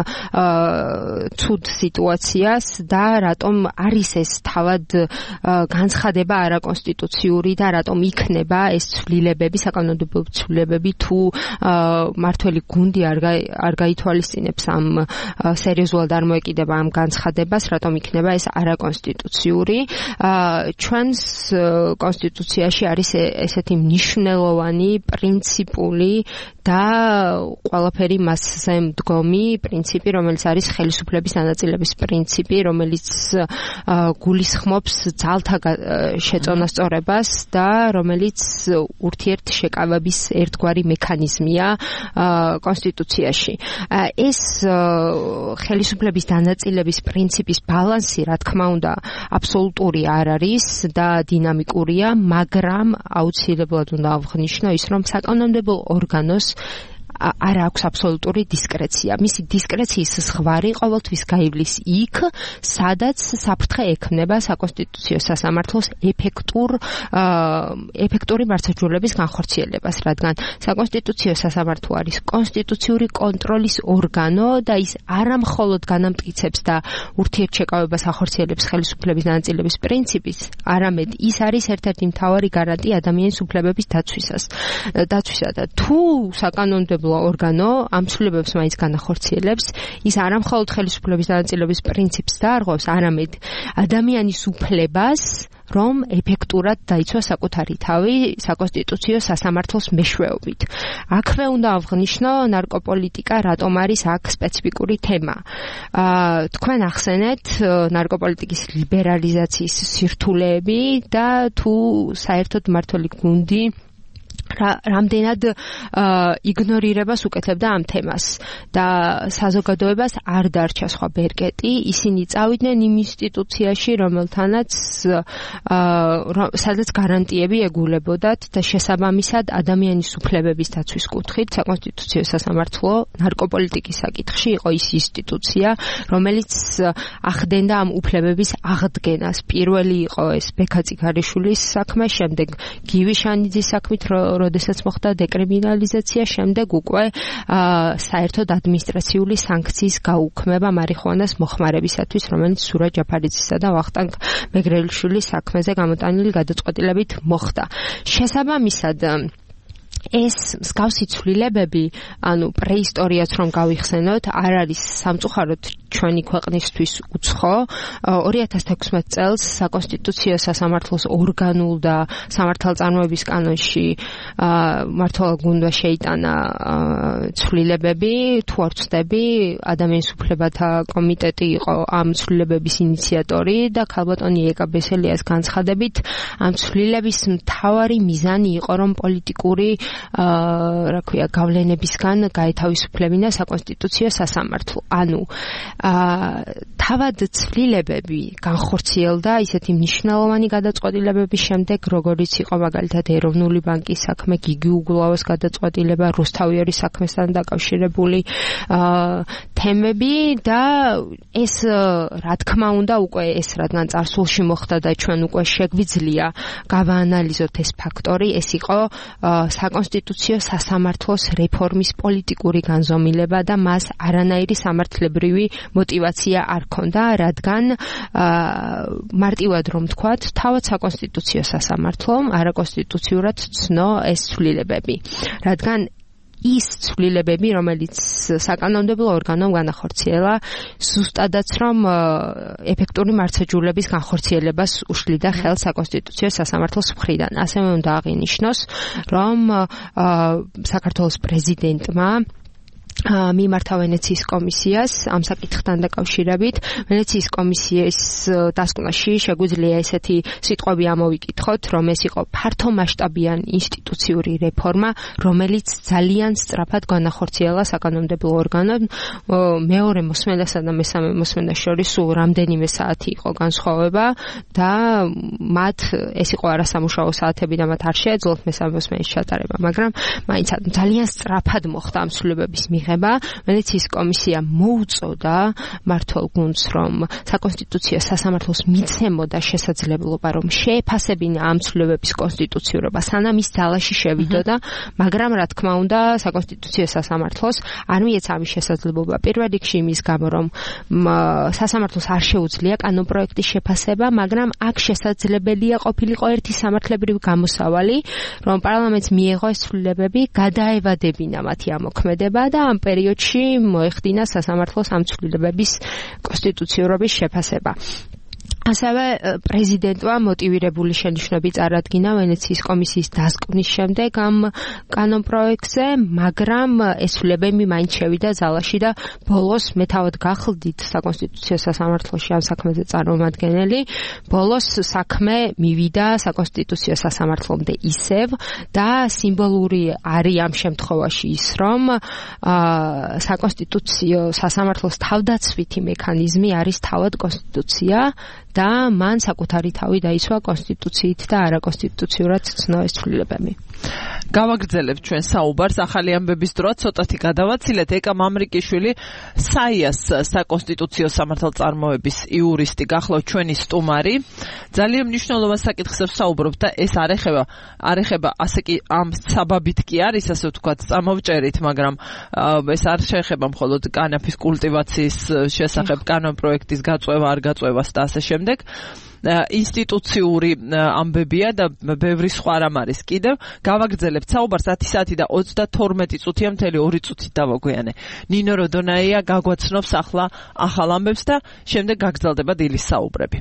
ცუდ სიტუაციას და რატომ არის ეს თავად განცხადება არაკონსტიტუციური და რატომ იქნება ეს ცვლილებები, საკანონმდებლო ცვლილებები თუ მართველი გუნდი არ არ გაითვალისწინებს ამ სერიოზულად არ მოეკიდება ამ განცხადებას, რატომ იქნება ეს არაკონსტიტუციური. ჩვენს კონსტიტუციაში არის ესეთი მნიშვნელოვანი პრინციპული და ყველაფერი მასზე მდგომი პრინციპი, რომელიც არის ხელისუფლების დანაწილების პრინციპი, რომელიც გულისხმობს ძალთა შეწონასწორებას და რომელიც ურთიერთშეკავების ერთგვარი მექანიზმია კონსტიტუციაში. ეს ხელისუფლების დანაწილების პრინციპის ბალანსი, რა თქმა უნდა, აბსოლუტური არ არის და დინამიკურია, მაგრამ აუცილებლად უნდა აღვნიშნო ის, რომ საკანონმდებლო ორგანოს არ აქვს აბსოლუტური დისკრეცია. მისი დისკრეციის ზღვარი ყოველთვის გაივლის იქ, სადაც საფრთხე ექმნება საკონსტიტუციო სასამართლოს ეფექტურ ეფექტური მართლმსაჯულების განხორციელებას, რადგან საკონსტიტუციო სასამართლო არის კონსტიტუციური კონტროლის ორგანო და ის არა მხოლოდ განამტკიცებს და ურთიერთშეკავებას ახორციელებს ხელისუფლების დანაწილების პრინციპის, არამედ ის არის ერთ-ერთი მთავარი გარანტია ადამიანის უფლებების დაცვისას. დაცვისა და თუ საკანონმდებლო ორგანო ამ ცვლილებებს მაინც განახორციელებს, ის არა მხოლოდ ხელისუფლების დანაწილების პრინციპს დაარღვევს, არამედ ადამიანის უფლებას, რომ ეფექტურად დაიცვა საკუთარი თავი საკონსტიტუციო სასამართლოს მეშვეობით. აქვე უნდა აღვნიშნო ნარკოპოლიტიკა, რატომ არის აქ სპეციფიკური თემა. თქვენ ახსენეთ ნარკოპოლიტიკის ლიბერალიზაციის სირთულეები და თუ საერთოდ მმართველი გუნდი რამდენად იგნორირებას უკეთებდა ამ თემას და საზოგადოებას არ დარჩა სხვა ბერკეტი, ისინი წავიდნენ იმ ინსტიტუციაში, რომელთანაც სადაც გარანტიები ეგულებოდათ და შესაბამისად ადამიანის უფლებების დაცვის კუთხით საკონსტიტუციო სასამართლო ნარკოპოლიტიკის საკითხში იყო ის ინსტიტუცია, რომელიც ახდენდა ამ უფლებების აღდგენას. პირველი იყო ეს ბექა წიგარიშვილის საქმე, შემდეგ გივი შანიძის საქმით, როდესაც მოხდა დეკრიმინალიზაცია, შემდეგ უკვე საერთოდ ადმინისტრაციული სანქციის გაუქმება მარიხუანას მოხმარებისათვის, რომელიც სურა ჯაფარიძისა და ვახტანგ მეგრელიშვილის საქმეზე გამოტანილი გადაწყვეტილებით მოხდა. შესაბამისად ეს მსგავსი ცვლილებები, ანუ პრეისტორიაც რომ გავიხსენოთ, არ არის სამწუხაროდ ჩვენი ქვეყნისთვის უცხო. ორი ათას თექვსმეტ წელს საკონსტიტუციო სასამართლოს ორგანულ და სამართალწარმოების კანონში მართლობა გუნდმა შეიტანა ცვლილებები, თუ არ ვცდები, ადამიანის უფლებათა კომიტეტი იყო ამ ცვლილებების ინიციატორი და ქალბატონი ეკა ბესელიას განცხადებით, ამ ცვლილების მთავარი მიზანი იყო, რომ პოლიტიკური რა ქვია, გავლენებისგან გაეთავისუფლებინა საკონსტიტუციო სასამართლო. ანუ თავად ცვლილებები განხორციელდა ისეთი მნიშვნელოვანი გადაწყვეტილებების შემდეგ, როგორიც იყო მაგალითად ეროვნული ბანკის საქმე, გიგი უგულავას გადაწყვეტილება, რუსთავიერის საქმესთან დაკავშირებული თემები და ეს რა თქმა უნდა უკვე ეს რადგან წარსულში მოხდა და ჩვენ უკვე შეგვიძლია გავაანალიზოთ ეს ფაქტორი, ეს იყო საკონსტიტუციო სასამართლოს რეფორმის პოლიტიკური განზომილება და მას არანაირი სამართლებრივი мотивация არ ქონდა, რადგან მარტივად რომ თქვათ, თავად საკონსტიტუციო სასამართლომ არაკონსტიტუციურად ცნო ეს ცვლილებები, რადგან ის ცვლილებები, რომელიც საკანონმდებლო ორგანომ განახორციელა, ზუსტადაც რომ ეფექტური მართლმსაჯულების განხორციელებას უშლიდა ხელს საკონსტიტუციო სასამართლოს მხრიდან. ასევე უნდა აღინიშნოს, რომ საქართველოს პრეზიდენტმა მიმართა ვენეციის კომისიას ამ საკითხთან დაკავშირებით. ვენეციის კომისიის დასკვნაში შეგვიძლია ესეთი სიტყვები ამოვიკითხოთ, რომ ეს იყო ფართომასშტაბიანი ინსტიტუციური რეფორმა, რომელიც ძალიან სწრაფად განახორციელა საკანონმდებლო ორგანომ. მეორე მოსმენასა და მესამე მოსმენას შორის სულ რამდენიმე საათი იყო განსხვავება და მათ ეს იყო არასამუშაო საათები და მათ არ შეეძლოთ მესამე მოსმენის ჩატარება, მაგრამ მაინც ძალიან სწრაფად მოხდა ამ ცვლილებების მიღება. ვენეციის კომისია მოუწოდა მმართველ გუნდს, რომ საკონსტიტუციო სასამართლოს მიცემოდა შესაძლებლობა, რომ შეეფასებინა ამ ცვლილებების კონსტიტუციურობა, სანამ ის ძალაში შევიდოდა, მაგრამ რა თქმა უნდა, საკონსტიტუციო სასამართლოს არ მიეცა ამის შესაძლებლობა. პირველ რიგში იმის გამო, რომ სასამართლოს არ შეუძლია კანონპროექტის შეფასება, მაგრამ აქ შესაძლებელია ყოფილიყო ერთი სამართლებრივი გამოსავალი, რომ პარლამენტს მიეღო ეს ცვლილებები, გადაევადებინა მათი ამოქმედება და ამ პერიოდში მოეხდინა სასამართლოს ამ ცვლილებების კონსტიტუციურობის შეფასება. ასევე პრეზიდენტმა მოტივირებული შენიშვნები წარადგინა ვენეციის კომისიის დასკვნის შემდეგ ამ კანონპროექტზე, მაგრამ ეს ცვლილებები მაინც შევიდა ძალაში და ბოლოს მე თავად გახლდით საკონსტიტუციო სასამართლოში ამ საქმეზე წარმომადგენელი, ბოლოს საქმე მივიდა საკონსტიტუციო სასამართლომდე ისევ და სიმბოლური არის ამ შემთხვევაში ის, რომ საკონსტიტუციო სასამართლოს თავდაცვითი მექანიზმი არის თავად კონსტიტუცია და მან საკუთარი თავი დაიცვა კონსტიტუციით და არაკონსტიტუციურად ცნო ეს ცვლილებები. გავაგრძელებთ ჩვენ საუბარს ახალი ამბების დროა ცოტათი გადავაცილეთ. ეკა მამრიკიშვილი საიას საკონსტიტუციო სამართალწარმოების იურისტი გახლავთ ჩვენი სტუმარი. ძალიან მნიშვნელოვან საკითხს ვსაუბრობთ და ეს არ ეხება არ ეხება ასე კი ამ საბაბით კი არის, ასე ვთქვათ, წამოვჭერით, მაგრამ ეს არ შეეხება მხოლოდ კანაფის კულტივაციის შესახებ კანონპროექტის გაწევა, არ გაწევას და ასე შემდეგ. ინსტიტუციური ამბებია და ბევრი სხვა რამ არის კიდევ. გავაგრძელებთ საუბარს ათი საათი და ოცდათორმეტი წუთია, მთელი ორი წუთით დავაგვიანე. ნინო როდონაია გაგვაცნობს ახლა ახალ ამბებს და შემდეგ გაგრძელდება დილის საუბრები.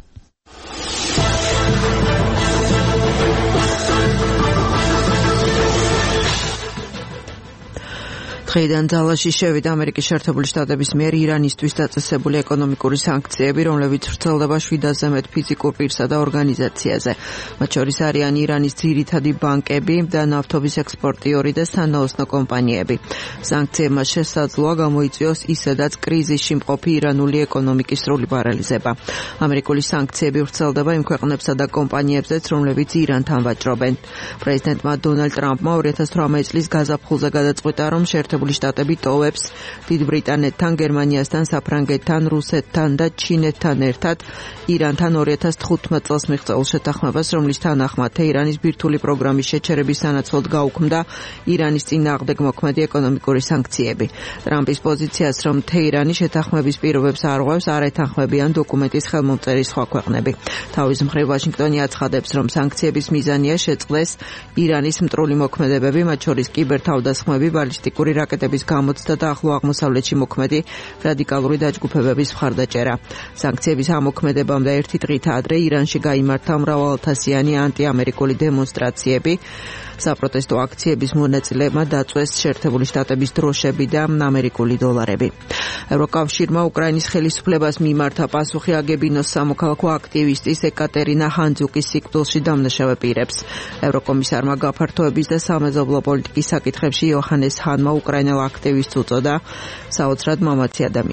დღეიდან ძალაში შევიდა ამერიკის შეერთებული შტატების მიერ ირანისთვის დაწესებული ეკონომიკური სანქციები, რომლებიც ვრცელდება შვიდასზე მეტ ფიზიკურ პირსა და ორგანიზაციაზე. მათ შორის არიან ირანის ძირითადი ბანკები და ნავთობის ექსპორტიორი და სანაოსნო კომპანიები. სანქციებმა შესაძლოა გამოიწვიოს ისედაც კრიზისში მყოფი ირანული ეკონომიკის სრული პარალიზება. ამერიკული სანქციები ვრცელდება იმ ქვეყნებსა და კომპანიებზეც, რომლებიც ირანთან ვაჭრობენ. პრეზიდენტმა დონალდ ტრამპმა ორი ათას თვრამეტი წლის გაზაფხულზე გადაწყვიტა, რომ შეერთებული შტატები ტოვებს დიდ ბრიტანეთთან, გერმანიასთან, საფრანგეთთან, რუსეთთან და ჩინეთთან ერთად ირანთან ორი ათას თხუთმეტ წელს მიღწეულ შეთანხმებას, რომლის თანახმად თეირანის ბირთვული პროგრამის შეჩერების სანაცვლოდ გაუქმდა ირანის წინააღმდეგ მოქმედი ეკონომიკური სანქციები. ტრამპის პოზიციას, რომ თეირანი შეთანხმების პირობებს არ ღვევს, არ ეთანხმებიან დოკუმენტის ხელმომწერის სხვა ქვეყნები. თავის მხრივ ვაშინგტონი აცხადებს, რომ სანქციების მიზანია შეწყდეს ირანის მტრული მოქმედებები, მათ შორის კიბერთავდასხმები, ბალისტიკური რაკეტების გამოცდა და ახლო აღმოსავლეთში მოქმედი რადიკალური დაჯგუფებების მხარდაჭერა. სანქციების ამოქმედებამდე ერთი დღით ადრე ირანში გაიმართა მრავალათასიანი ანტიამერიკული დემონსტრაციები. საპროტესტო აქციების მონაწილეებმა დაწვეს შეერთებული შტატების დროშები და ამერიკული დოლარები. ევროკავშირმა უკრაინის ხელისუფლებას მიმართა პასუხი აგებინოს სამოქალაქო აქტივისტის ეკატერინა ჰანძუკის სიკვდილში დამნაშავე პირებს. ევროკომისარმა გაფართოების და სამეზობლო პოლიტიკის საკითხებში იოჰანეს ჰანმა უკრაინელ აქტივისტს უწოდა საოცრად მამაცი ადამიანი.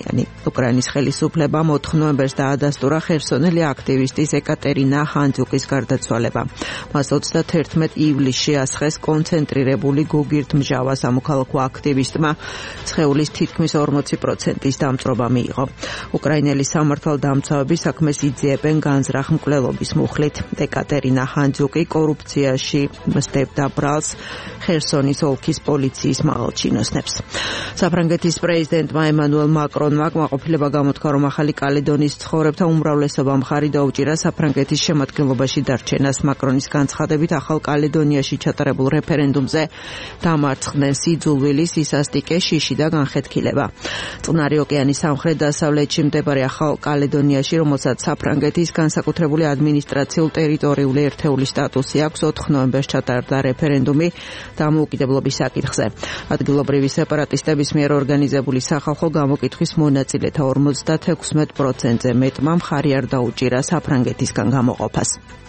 უკრაინის ხელისუფლებამ ოთხ ნოემბერს დაადასტურა ხერსონელი აქტივისტის ეკატერინა ჰანძუკის გარდაცვალება. მას ოცდათერთმეტ ივლისში ასხეს კონცენტრირებული გოგირდმჟავა სამოქალაქო აქტივისტმა სხეულის თითქმის ორმოცი პროცენტის დამწვრობა მიიღო. უკრაინელი სამართალდამცავები საქმეს იძიებენ განზრახ მკვლელობის მუხლით. ეკატერინა ჰანძუკი კორუფციაში მსდებდა ბრალს ხერსონის ოლქის პოლიციის მაღალჩინოსნებს. საფრანგეთის პრეზიდენტმა ემანუელ მაკრონმა კმაყოფილება გამოთქვა, რომ ახალი კალედონიის მცხოვრებთა უმრავლესობამ მხარი დაუჭირა საფრანგეთის შემადგენლობაში დარჩენას. მაკრონის განცხადებით ახალ კალედონიაში ჩატარებულ რეფერენდუმზე დამარცხდნენ სიძულვილი, სისასტიკე, შიში და განხეთქილება. წყნარი ოკეანის სამხრეთ-დასავლეთში მდებარე ახალ კალედონიაში, რომელსაც საფრანგეთის განსაკუთრებული ადმინისტრაციულ-ტერიტორიული ერთეულის სტატუსი აქვს, ოთხ ნოემბერს ჩატარდა რეფერენდუმი დამოუკიდებლობის საკითხზე. ადგილობრივი სეპარატისტების მიერ ორგანიზებული სახალხო გამოკითხვის მონაწილეთა ორმოცდაექვსმეტ პროცენტზე მეტმა მხარი არ დაუჭირა საფრანგეთისგან გამოყოფას.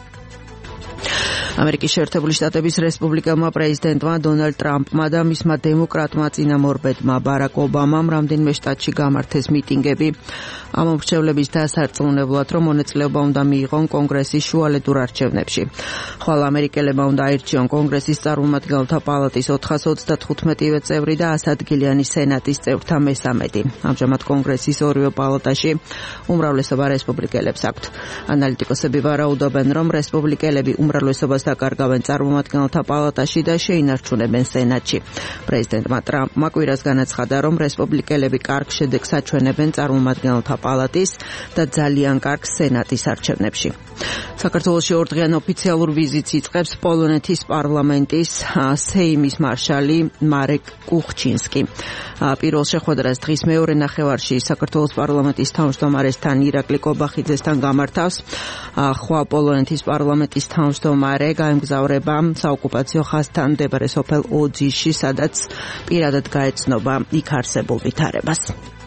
ამერიკის შეერთებული შტატების რესპუბლიკელმა პრეზიდენტმა დონალდ ტრამპმა და მისმა დემოკრატმა წინამორბედმა ბარაკ ობამამ რამდენიმე შტატში გამართეს მიტინგები ამ მრჩევლების დასარწმუნებლად, რომ მონაწილეობა უნდა მიიღონ კონგრესის შუალედურ არჩევნებში. ხვალ ამერიკელებმა უნდა აირჩიონ კონგრესის წარმომადგენელთა პალატის ოთხას ოცდათხუთმეტივე წევრი და ასადგილიანი სენატის წევრთა მესამედი. ამჟამად კონგრესის ორივე პალატაში უმრავლესობა რესპუბლიკელებს აქვთ. ანალიტიკოსები ვარაუდობენ, რომ რესპუბლიკელები უმრავლესობას დაკარგავენ წარმომადგენელთა პალატაში და შეინარჩუნებენ სენატში. პრეზიდენტმა ტრამპმა კვირას განაცხადა, რომ რესპუბლიკელები კარგ შედეგს აჩვენებენ წარმომადგენელთა პალატის და ძალიან კარგ სენატის არჩევნებში. საქართველოში ორდღიან ოფიციალურ ვიზიტს იწყებს პოლონეთის პარლამენტის სეიმის მარშალი მარეკ კუხჩინსკი. პირველ შეხვედრას დღის მეორე ნახევარში საქართველოს პარლამენტის თავმჯდომარესთან ირაკლი კობახიძესთან გამართავს. ხვა პოლონეთის პარლამენტის თავმჯდომარე გაემგზავრება საოკუპაციო ხაზთან მდებარე სოფელ ოძიში, სადაც პირადად გაეცნობა იქ არსებულ ვითარებას.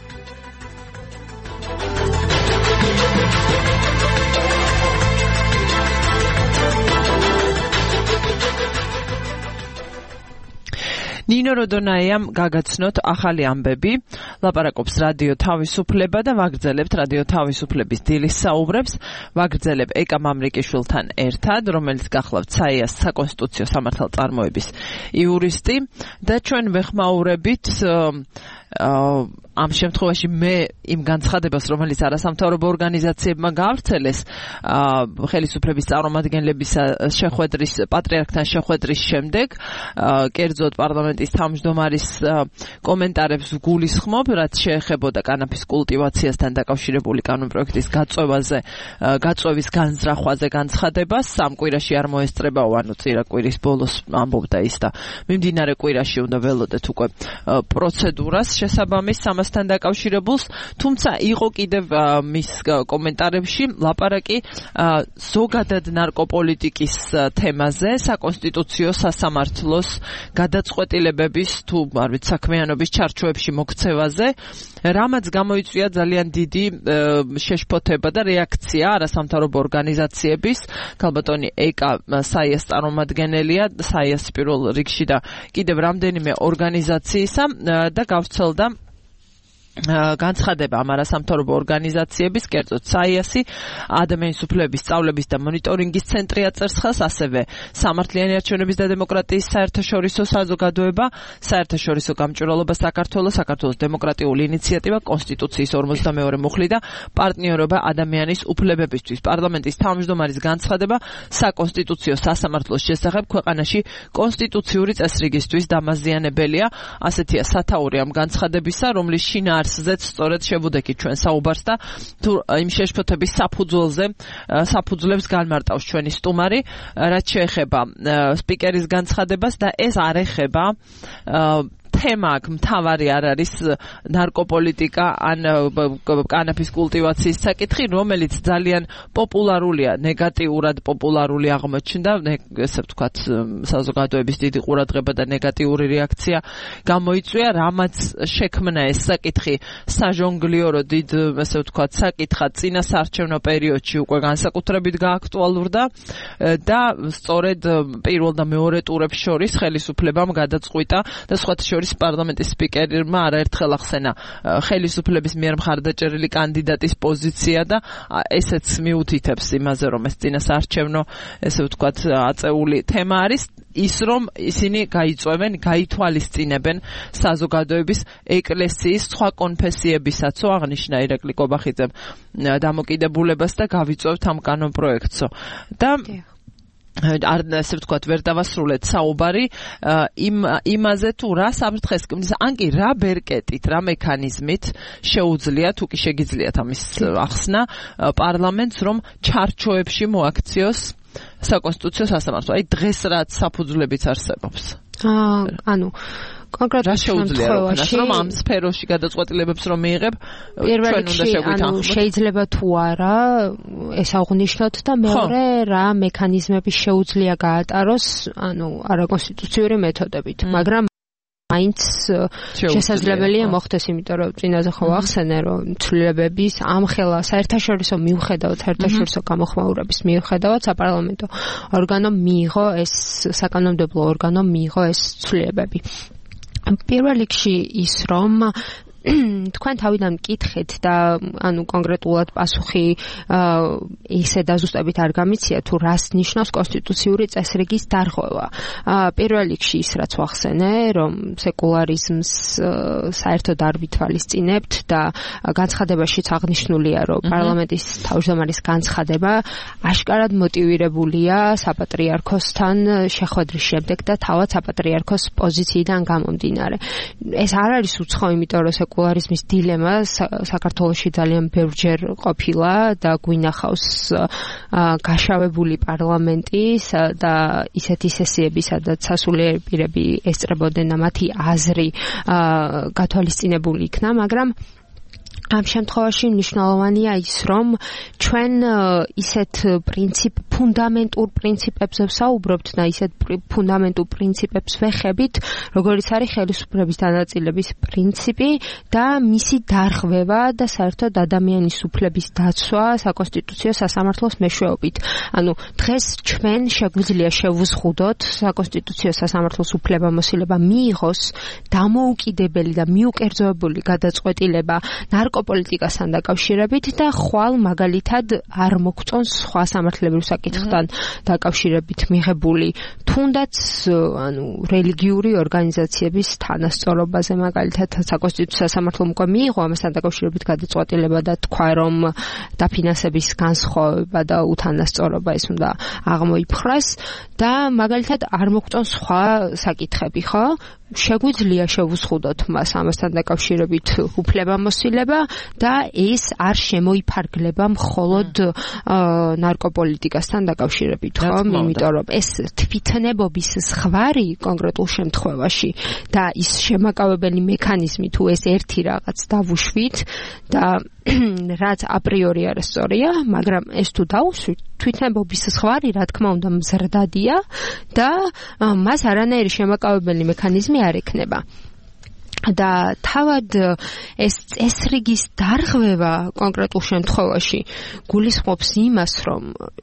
ნინო როდონაიამ გაგაცნოთ ახალი ამბები, ლაპარაკობს რადიო თავისუფლება და ვაგრძელებთ რადიო თავისუფლების დილის საუბრებს, ვაგრძელებ ეკა მამრიკიშვილთან ერთად, რომელიც გახლავთ საიას საკონსტიტუციო სამართალწარმოების იურისტი და ჩვენ ვეხმაურებით ამ შემთხვევაში მე იმ განცხადებას, რომელიც არასამთავრობო ორგანიზაციებმა გაავრცელეს ხელისუფლების წარმომადგენლების შეხვედრის, პატრიარქთან შეხვედრის შემდეგ, კერძოდ პარლამენტის თავმჯდომარის კომენტარებს გულისხმობ, რაც შეეხებოდა კანაფის კულტივაციასთან დაკავშირებული კანონპროექტის გაწევაზე, გაწევის განზრახვაზე განცხადებას, სამ კვირაში არ მოესწრებაო, ანუ წინა კვირის ბოლოს ამბობდა ის და მიმდინარე კვირაში უნდა ველოდეთ უკვე პროცედურას შესაბამის სამასთან დაკავშირებულს, თუმცა იყო კიდევ მის კომენტარებში ლაპარაკი ზოგადად ნარკოპოლიტიკის თემაზე, საკონსტიტუციო სასამართლოს გადაწყვეტილებების თუ არ ვიცი საქმიანობის ჩარჩოებში მოქცევაზე, რამაც გამოიწვია ძალიან დიდი შეშფოთება და რეაქცია არასამთავრობო ორგანიზაციების, ქალბატონი ეკა საიას წარმომადგენელია, საიას პირველ რიგში და კიდევ რამდენიმე ორგანიზაციისა და გავრცელდა განცხადება ამ არასამთავრობო ორგანიზაციების, კერძოდ საიასი, ადამიანის უფლებების სწავლების და მონიტორინგის ცენტრი აწერს ხელს, ასევე სამართლიანი არჩევნების და დემოკრატიის საერთაშორისო საზოგადოება, საერთაშორისო გამჭვირვალობა საქართველოს, საქართველოს დემოკრატიული ინიციატივა, კონსტიტუციის ორმოცდამეორე მუხლი და პარტნიორობა ადამიანის უფლებებისთვის. პარლამენტის თავმჯდომარის განცხადება საკონსტიტუციო სასამართლოს შესახებ ქვეყანაში კონსტიტუციური წესრიგისთვის დამაზიანებელია. ასეთია სათაური ამ განცხადებისა, რომლის შინაარსზე სწორედ შევუდექით ჩვენ საუბარს და თუ იმ შეშფოთების საფუძველზე საფუძვლებს განმარტავს ჩვენი სტუმარი, რაც შეეხება სპიკერის განცხადებას და ეს არ ეხება თემა აქ მთავარი არ არის ნარკოპოლიტიკა ან კანაფის კულტივაციის საკითხი, რომელიც ძალიან პოპულარულია, ნეგატიურად პოპულარული აღმოჩნდა, ესე ვთქვათ, საზოგადოების დიდი ყურადღება და ნეგატიური რეაქცია გამოიწვია, რამაც შექმნა ეს საკითხი საჟონგლიორო დიდ, ესე ვთქვათ, საკითხად წინა საარჩევნო პერიოდში უკვე განსაკუთრებით გააქტუალურდა და სწორედ პირველ და მეორე ტურებს შორის ხელისუფლებამ გადაწყვიტა და სხვათა შორის რუსეთის პარლამენტის სპიკერმა არაერთხელ ახსენა ხელისუფლების მიერ მხარდაჭერილი კანდიდატის პოზიცია და ესეც მიუთითებს იმაზე, რომ ეს წინასაარჩევნო, ესე ვთქვათ, აწეული თემა არის ის, რომ ისინი გაიწვევენ, გაითვალისწინებენ საზოგადოების ეკლესიის სხვა კონფესიებისაცო, აღნიშნა ირაკლი კობახიძემ დამოკიდებულებას და გავიწვევთ ამ კანონპროექტსო. და არ ესე ვთქვათ, ვერ დავასრულეთ საუბარი იმ იმაზე თუ რა საფრთხეს, ან კი რა ბერკეტით, რა მექანიზმით შეუძლია, თუ კი შეგიძლიათ ამის ახსნა პარლამენტს, რომ ჩარჩოებში მოაქციოს საკონსტიტუციო სასამართლო. აი დღეს რაც საფუძვლებიც არსებობს. აა, ანუ კონკრეტულად შემთხვევაში რომ ამ სფეროში გადაწყვეტილებებს რომ მიიღებ, ჩვენ უნდა შეგვითანხმოთ. შეიძლება თუ არა ეს აღვნიშნოთ და მეორე რა მექანიზმები შეუძლია გაატაროს, ანუ არაკონსტიტუციური მეთოდებით, მაგრამ მაინც შესაძლებელია მოხდეს, იმიტომ რომ წინაზე ხო ახსენე, რომ ცვლილებების ამხელა საერთაშორისო მიუხედავად, საერთაშორისო გამოხმაურების მიუხედავად საპარლამენტო ორგანომ მიიღო ეს საკანონმდებლო ორგანომ მიიღო ეს ცვლილებები. პირველ რიგში ის, რომ თქვენ თავიდან მკითხეთ და ანუ კონკრეტულად პასუხი ისე დაზუსტებით არ გამიცია თუ რას ნიშნავს კონსტიტუციური წესრიგის დარღვევა. პირველ რიგში ის რაც ვახსენე, რომ სეკულარიზმს საერთოდ არ ვითვალისწინებთ და განცხადებაშიც აღნიშნულია, რომ პარლამენტის თავმჯდომარის განცხადება აშკარად მოტივირებულია საპატრიარქოსთან შეხვედრის შემდეგ და თავად საპატრიარქოს პოზიციიდან გამომდინარე. ეს არ არის უცხო, იმიტომ რომ სეკულარიზმის დილემა საქართველოში ძალიან ბევრჯერ ყოფილა და გვინახავს გაშავებული პარლამენტი და ისეთი სესიები, სადაც სასულიერო პირები ესწრებოდნენ და მათი აზრი გათვალისწინებული იქნა, მაგრამ ამ შემთხვევაში მნიშვნელოვანია ის, რომ ჩვენ ისეთ პრინციპ ფუნდამენტურ პრინციპებზე ვსაუბრობთ და ისეთ ფუნდამენტურ პრინციპებს ვეხებით, როგორიც არის ხელისუფლების დანაწილების პრინციპი და მისი დარღვევა და საერთოდ ადამიანის უფლების დაცვა საკონსტიტუციო სასამართლოს მეშვეობით. ანუ დღეს ჩვენ შეგვიძლია შევუზღუდოთ საკონსტიტუციო სასამართლოს უფლებამოსილება მიიღოს დამოუკიდებელი და მიუკერძოებული გადაწყვეტილება ნარკოპოლიტიკასთან დაკავშირებით და ხვალ მაგალითად არ მოგწონს სხვა სამართლებრივ საკითხთან დაკავშირებით მიღებული თუნდაც ანუ რელიგიური ორგანიზაციების თანასწორობაზე, მაგალითად საკონსტიტუციო სასამართლომ უკვე მიიღო ამასთან დაკავშირებით გადაწყვეტილება და თქვა, რომ დაფინანსების განსხვავება და უთანასწორობა ეს უნდა აღმოიფხვრას და მაგალითად არ მოგწონს სხვა საკითხები, ხო? შეგვიძლია შევუზღუდოთ მას ამასთან დაკავშირებით უფლებამოსილება და ეს არ შემოიფარგლება მხოლოდ ნარკოპოლიტიკასთან დაკავშირებით, ხო? იმიტომ რომ ეს თვითნებობის ზღვარი კონკრეტულ შემთხვევაში და ის შემაკავებელი მექანიზმი თუ ეს ერთი რაღაც დავუშვით და რაც აპრიორი არასწორია, მაგრამ ეს თუ დაუსვით, თვითნებობის ზღვარი, რა თქმა უნდა, მზრდადია და მას არანაირი შემაკავებელი მექანიზმი არ ექნება. და თავად ეს წესრიგის დარღვევა კონკრეტულ შემთხვევაში გულისხმობს იმას, რომ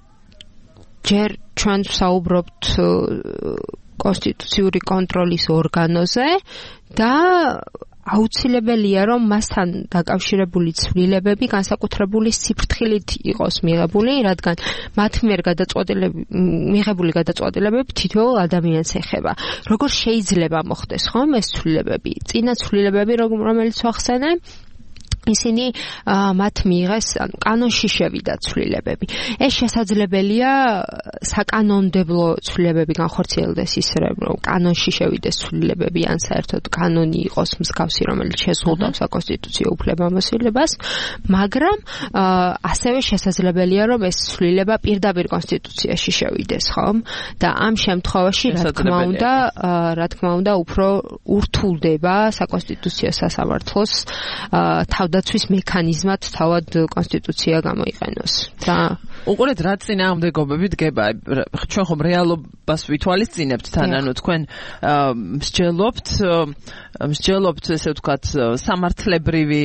ჯერ ჩვენ ვსაუბრობთ კონსტიტუციური კონტროლის ორგანოზე და აუცილებელია, რომ მასთან დაკავშირებული ცვლილებები განსაკუთრებული სიფრთხილით იყოს მიღებული, რადგან მათ მიერ გადაწყვეტილები მიღებული გადაწყვეტილებები თითოეულ ადამიანს ეხება. როგორ შეიძლება მოხდეს ხომ ეს ცვლილებები? წინა ცვლილებები, რომელიც ვახსენე, ისინი მათ მიიღეს კანონში შევიდა ცვლილებები. ეს შესაძლებელია საკანონმდებლო ცვლილებები განხორციელდეს ისე, რომ კანონში შევიდეს ცვლილებები, ან საერთოდ კანონი იყოს მსგავსი, რომელიც შეზღუდავს საკონსტიტუციო უფლებამოსილებას, მაგრამ ასევე შესაძლებელია, რომ ეს ცვლილება პირდაპირ კონსტიტუციაში შევიდეს, ხომ? და ამ შემთხვევაში, რა თქმა უნდა, რა თქმა უნდა, უფრო ურთულდება საკონსტიტუციო სასამართლოს თავ დაცვის მექანიზმად თავად კონსტიტუცია გამოიყენოს. და უყურეთ რა წინააღმდეგობები დგება. ჩვენ ხომ რეალობას ვითვალისწინებთ თან, ანუ თქვენ მსჯელობთ, მსჯელობთ ესე ვთქვათ სამართლებრივი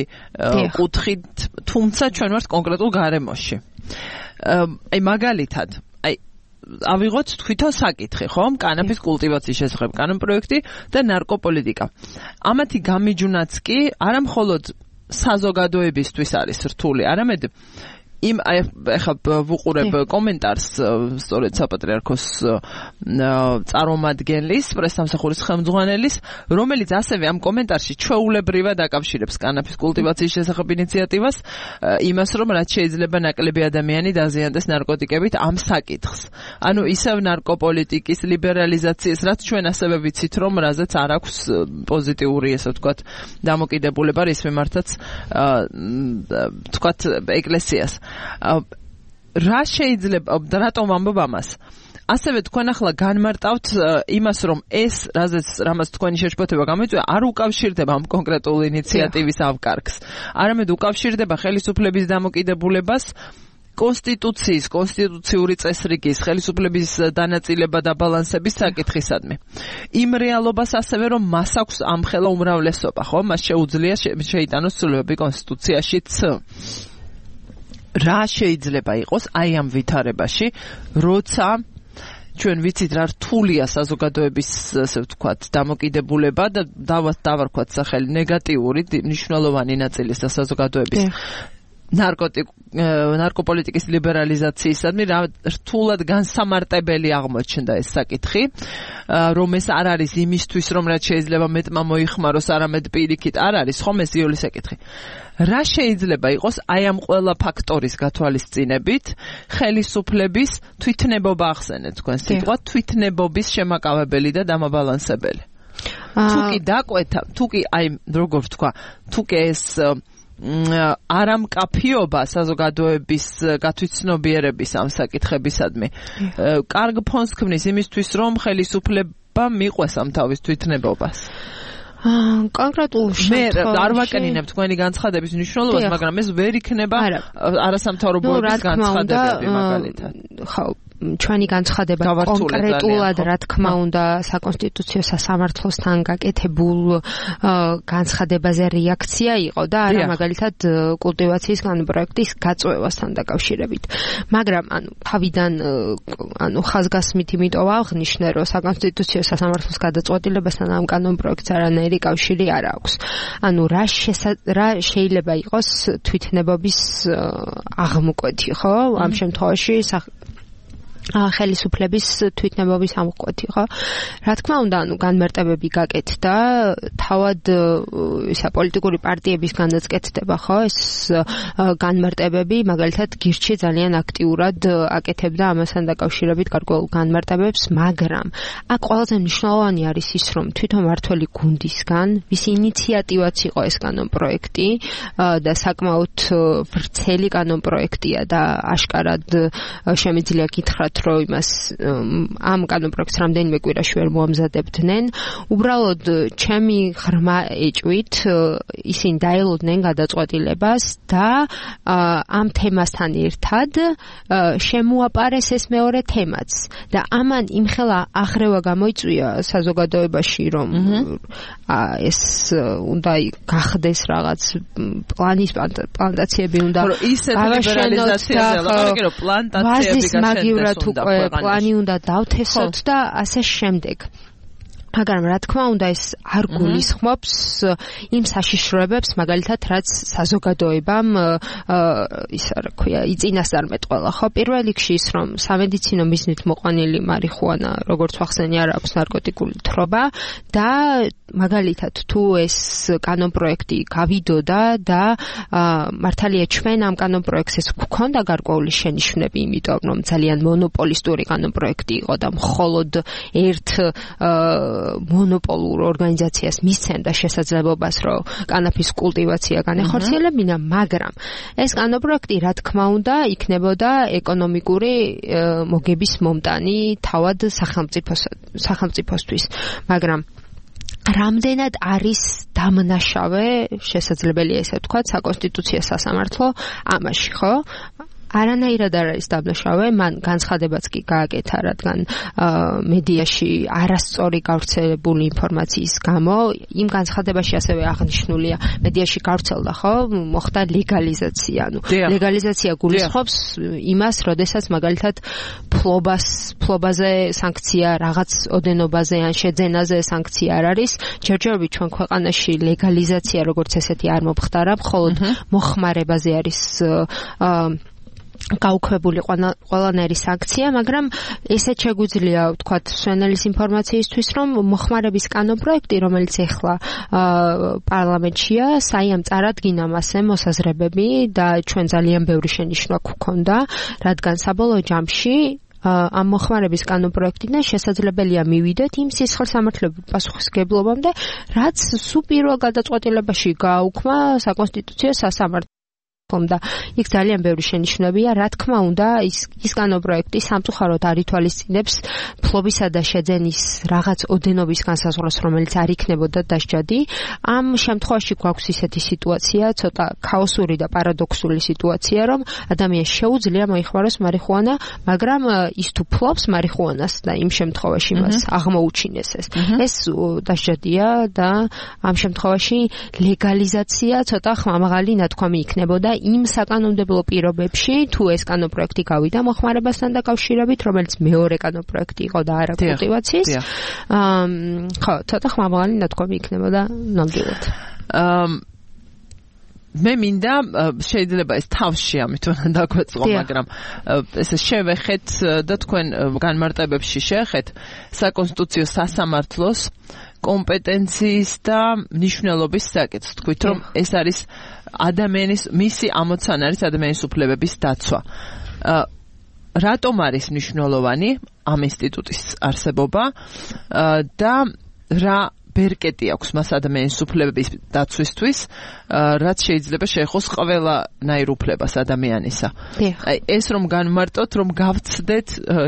კუთხით, თუმცა ჩვენ ვართ კონკრეტულ გარემოში. აი მაგალითად, აი ავიღოთ თვითონ საკითხი, ხომ? კანაფის კულტივაციის შესახებ კანონპროექტი და ნარკოპოლიტიკა. ამათი გამიჯვნაც კი არა მხოლოდ საზოგადოებისთვის არის რთული, არამედ იმ ახლა ვუყურებ კომენტარს სწორედ საპატრიარქოს წარმომადგენლის, პრესსამსახურის ხელმძღვანელის, რომელიც ასევე ამ კომენტარში ჩვეულებრივად აკავშირებს კანაფის კულტივაციის შესახებ ინიციატივას, იმას, რომ რაც შეიძლება ნაკლები ადამიანი დაზიანდეს ნარკოტიკებით ამ საკითხს. ანუ ისევ ნარკოპოლიტიკის ლიბერალიზაციის, რაც ჩვენ ასევე ვიცით, რომ რაზეც არ აქვს პოზიტიური, ესე ვთქვათ, დამოკიდებულება რის მიმართაც ვთქვათ ეკლესიას. რა შეიძლება რატომ ამბობ ამას? ასევე თქვენ ახლა განმარტავთ იმას, რომ ეს რაზეც რამაც თქვენი შეშფოთება გამოიწვია, არ უკავშირდება ამ კონკრეტულ ინიციატივის ავკარგს. არამედ უკავშირდება ხელისუფლების დამოკიდებულებას კონსტიტუციის, კონსტიტუციური წესრიგის, ხელისუფლების დანაწილება და ბალანსების საკითხისადმი. იმ რეალობას ასევე, რომ მას აქვს ამხელა უმრავლესობა, ხო? მას შეუძლია შეიტანოს ცვლილებები კონსტიტუციაშიც. რა შეიძლება იყოს აი ამ ვითარებაში, როცა ჩვენ ვიცით რა რთულია საზოგადოების, ასე ვთქვათ, დამოკიდებულება და დავარქვათ სახელი ნეგატიური, მნიშვნელოვანი ნაწილი საზოგადოების ნარკოტიკ ნარკოპოლიტიკის ლიბერალიზაციისადმი რა რთულად განსამარტებელი აღმოჩნდა ეს საკითხი, რომ ეს არ არის იმისთვის, რომ რაც შეიძლება მეტმა მოიხმაროს, არამედ პირიქით არ არის, ხომ ეს იული საკითხი. რა შეიძლება იყოს აი ამ ყველა ფაქტორის გათვალისწინებით ხელისუფლების თვითნებობა ახსენეთ თქვენ სიტყვა თვითნებობის შემაკავებელი და დამაბალანსებელი. თუკი დაკვეთა, თუკი აი როგორ ვთქვა, თუკი ეს არამკაფიობა საზოგადოების გათვითცნობიერების ამ საკითხებისადმი კარგ ფონს ქმნის იმისთვის, რომ ხელისუფლება მიყვეს ამ თავის თვითნებობას. კონკრეტულ მე არ ვაკენინებ თქვენი განცხადების მნიშვნელობას, მაგრამ ეს ვერ იქნება არასამთავრობოების განცხადებები მაგალითად. ხო, ჩვენი განცხადება კონკრეტულად რა თქმა უნდა საკონსტიტუციო სასამართლოსთან გაკეთებულ განცხადებაზე რეაქცია იყო და არა მაგალითად კულტივაციის კანონპროექტის გაწევასთან დაკავშირებით. მაგრამ ანუ თავიდან ანუ ხაზგასმით იმიტომ აღნიშნე, რომ საკონსტიტუციო სასამართლოს გადაწყვეტილებასთან ამ კანონპროექტს არანაირი კავშირი არ აქვს. ანუ რა რა შეიძლება იყოს თვითნებობის აღმკვეთი, ხო? ამ შემთხვევაში ხელისუფლების თვითნებობის ამოყვეთი, ხო? რა თქმა უნდა, ანუ განმარტებები გაკეთდა, თავად ისა პოლიტიკური პარტიების განაცხადდება, ხო? ეს განმარტებები, მაგალითად, გირჩი ძალიან აქტიურად აკეთებდა ამასთან დაკავშირებით გარკვეულ განმარტებებს, მაგრამ აქ ყველაზე მნიშვნელოვანი არის ის, რომ თვითონ მართველი გუნდისგან, ვის ინიციატივაც იყო ეს კანონპროექტი და საკმაოდ ვრცელი კანონპროექტია და აშკარად შემიძლია გითხრათ, რომ იმას ამ კანონპროექტს რამდენიმე კვირაში ვერ მოამზადებდნენ. უბრალოდ ჩემი ღრმა ეჭვით ისინი დაელოდნენ გადაწყვეტილებას და ამ თემასთან ერთად შემოაპარეს ეს მეორე თემაც და ამან იმხელა აღრევა გამოიწვია საზოგადოებაში, რომ ეს უნდა გახდეს რაღაც პლანის პლანტაციები უნდა გავაშენოთ და პლანტაციები გაშენდეს უკვე პლანი უნდა დავთესოთ და ასე შემდეგ. მაგრამ რა თქმა უნდა ეს არ გულისხმობს იმ საშიშროებებს, მაგალითად, რაც საზოგადოებამ ისა რა ქვია, იწინასწარმეტყველა, ხო? პირველ რიგში ის, რომ სამედიცინო მიზნით მოყვანილი მარიხუანა, როგორც ვახსენე, არ აქვს ნარკოტიკული თხრობა და მაგალითად, თუ ეს კანონპროექტი გავიდოდა და მართალია ჩვენ ამ კანონპროექტს ეს გვქონდა გარკვეული შენიშვნები, იმიტომ რომ ძალიან მონოპოლისტური კანონპროექტი იყო და მხოლოდ ერთ მონოპოლურ ორგანიზაციას მისცემდა შესაძლებლობას, რომ კანაფის კულტივაცია განეხორციელებინა, მაგრამ ეს კანონპროექტი, რა თქმა უნდა, იქნებოდა ეკონომიკური მოგების მომტანი თავად სახელმწიფოსთვის, მაგრამ რამდენად არის დამნაშავე, შესაძლებელია ესე ვთქვათ, საკონსტიტუციო სასამართლო ამაში, ხო? არანაირად არ არის დამნაშავე, მან განცხადებაც კი გააკეთა, რადგან მედიაში არასწორი გავრცელებული ინფორმაციის გამო იმ განცხადებაში ასევე აღნიშნულია მედიაში გავრცელდა, ხო, მოხდა ლეგალიზაცია, ანუ ლეგალიზაცია გულისხმობს იმას, როდესაც მაგალითად ფლობას, ფლობაზე სანქცია, რაღაც ოდენობაზე ან შეძენაზე სანქცია არ არის. ჯერჯერობით ჩვენ ქვეყანაში ლეგალიზაცია როგორც ესეთი არ მომხდარა, მხოლოდ მოხმარებაზე არის გაუქმებული ყველანაირი სანქცია, მაგრამ ესეც შეგვიძლია ვთქვათ სვენელის ინფორმაციისთვის, რომ მოხმარების კანონპროექტი, რომელიც ეხლა პარლამენტშია, საიამ წარადგინა მასზე მოსაზრებები და ჩვენ ძალიან ბევრი შენიშვნა გვქონდა, რადგან საბოლოო ჯამში ამ მოხმარების კანონპროექტიდან შესაძლებელია მივიდეთ იმ სისხლსამართლეობრივ პასუხისმგებლობამდე, რაც სულ პირველ გადაწყვეტილებაში გააუქმა საკონსტიტუციო სასამართლომ და იქ ძალიან ბევრი შენიშვნებია, რა თქმა უნდა, ის ის კანონპროექტი სამწუხაროდ არ ითვალისწინებს ფლობისა და შეძენის რაღაც ოდენობის განსაზღვრას, რომელიც არ იქნებოდა დასჯადი. ამ შემთხვევაში გვაქვს ისეთი სიტუაცია, ცოტა ქაოსური და პარადოქსული სიტუაცია, რომ ადამიანს შეუძლია მოიხმაროს მარიხუანა, მაგრამ ის თუ ფლობს მარიხუანას და იმ შემთხვევაში მას აღმოუჩინეს ეს. ეს დასჯადია და ამ შემთხვევაში ლეგალიზაცია ცოტა ხმამაღალი ნათქვამი იქნებოდა იმ საკანონმდებლო პირობებში, თუ ეს კანონპროექტი გავიდა მოხმარებასთან დაკავშირებით, რომელიც მეორე კანონპროექტი იყო და არა კულტივაციის. ხო, ცოტა ხმამაღალი ნათქვამი იქნებოდა ნამდვილად. მე მინდა შეიძლება ეს თავში ამით უნდა დაგვეწყო, მაგრამ ესე შევეხეთ და თქვენ განმარტებებში შევეხეთ საკონსტიტუციო სასამართლოს კომპეტენციის და მნიშვნელობის საკითხს. თქვით, რომ ეს არის ადამიანის მისი ამოცანა არის ადამიანის უფლებების დაცვა. რატომ არის მნიშვნელოვანი ამ ინსტიტუტის არსებობა და რა ბერკეტი აქვს მას ადამიანის უფლებების დაცვისთვის, რაც შეიძლება შეეხოს ყველანაირ უფლებას ადამიანისა. აი ეს რომ განმარტოთ, რომ გავცდეთ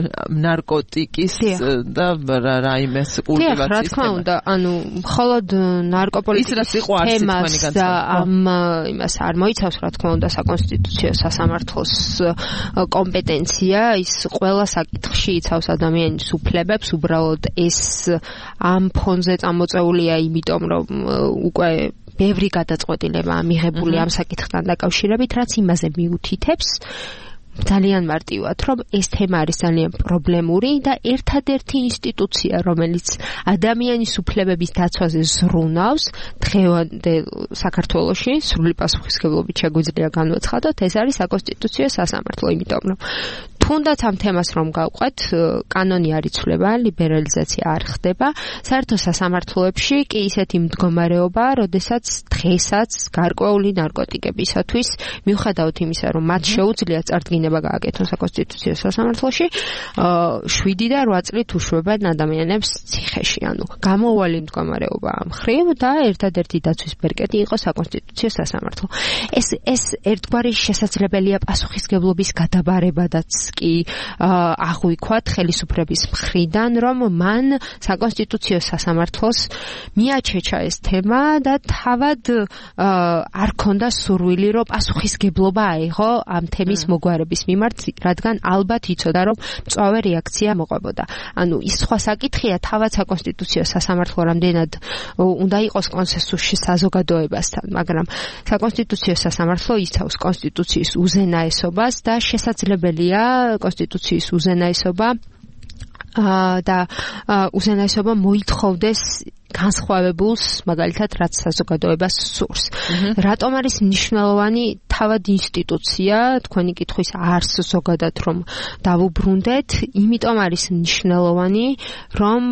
ნარკოტიკის და რაიმეს კულტივაციის. რა თქმა უნდა, ანუ მხოლოდ ნარკოპოლიტიკის თემას და ამ იმას არ მოიცავს, რა თქმა უნდა, საკონსტიტუციო სასამართლოს კომპეტენცია, ის ყველა საკითხში იცავს ადამიანის უფლებებს, უბრალოდ ეს ამ ფონზე წამოწეულია, იმიტომ რომ უკვე ბევრი გადაწყვეტილება მიღებული ამ საკითხთან დაკავშირებით, რაც იმაზე მიუთითებს ძალიან მარტივად, რომ ეს თემა არის ძალიან პრობლემური და ერთადერთი ინსტიტუცია, რომელიც ადამიანის უფლებების დაცვაზე ზრუნავს დღევანდელ საქართველოში, სრული პასუხისმგებლობით შეგვიძლია განვაცხადოთ, ეს არის საკონსტიტუციო სასამართლო, იმიტომ რომ თუნდაც ამ თემას რომ გავყვეთ, კანონი არ იცვლება, ლიბერალიზაცია არ ხდება, საერთო სასამართლოებში კი ისეთი მდგომარეობა, როდესაც დღესაც გარკვეული ნარკოტიკებისათვის, მიუხედავად იმისა, რომ მათ შეუძლიათ წარდგინება გააკეთონ საკონსტიტუციო სასამართლოში, შვიდი და რვა წლით უშვებენ ადამიანებს ციხეში, ანუ გამოუვალი მდგომარეობა ამ ხრივ და ერთადერთი დაცვის ბერკეტი იყო საკონსტიტუციო სასამართლო. ეს ეს ერთგვარი შესაძლებელია პასუხისმგებლობის გადაბარებადაც კი აღვიქვათ ხელისუფლების მხრიდან, რომ მან საკონსტიტუციო სასამართლოს მიაჩეჩა ეს თემა და თავად არ ქონდა სურვილი, რომ პასუხისმგებლობა აიღო ამ თემის მოგვარების მიმართ, რადგან ალბათ იცოდა, რომ მწვავე რეაქცია მოყვებოდა. ანუ ის სხვა საკითხია, თავად საკონსტიტუციო სასამართლო რამდენად უნდა იყოს კონსენსუსში საზოგადოებასთან, მაგრამ საკონსტიტუციო სასამართლო იცავს კონსტიტუციის უზენაესობას და შესაძლებელია კონსტიტუციის უზენაესობა და უზენაესობა მოითხოვდეს განსხვავებულს, მაგალითად, რაც საზოგადოებას სურს. რატომ არის მნიშვნელოვანი თავად ინსტიტუცია, თქვენი კითხვის არსს ზოგადად რომ დავუბრუნდეთ, იმიტომ არის მნიშვნელოვანი, რომ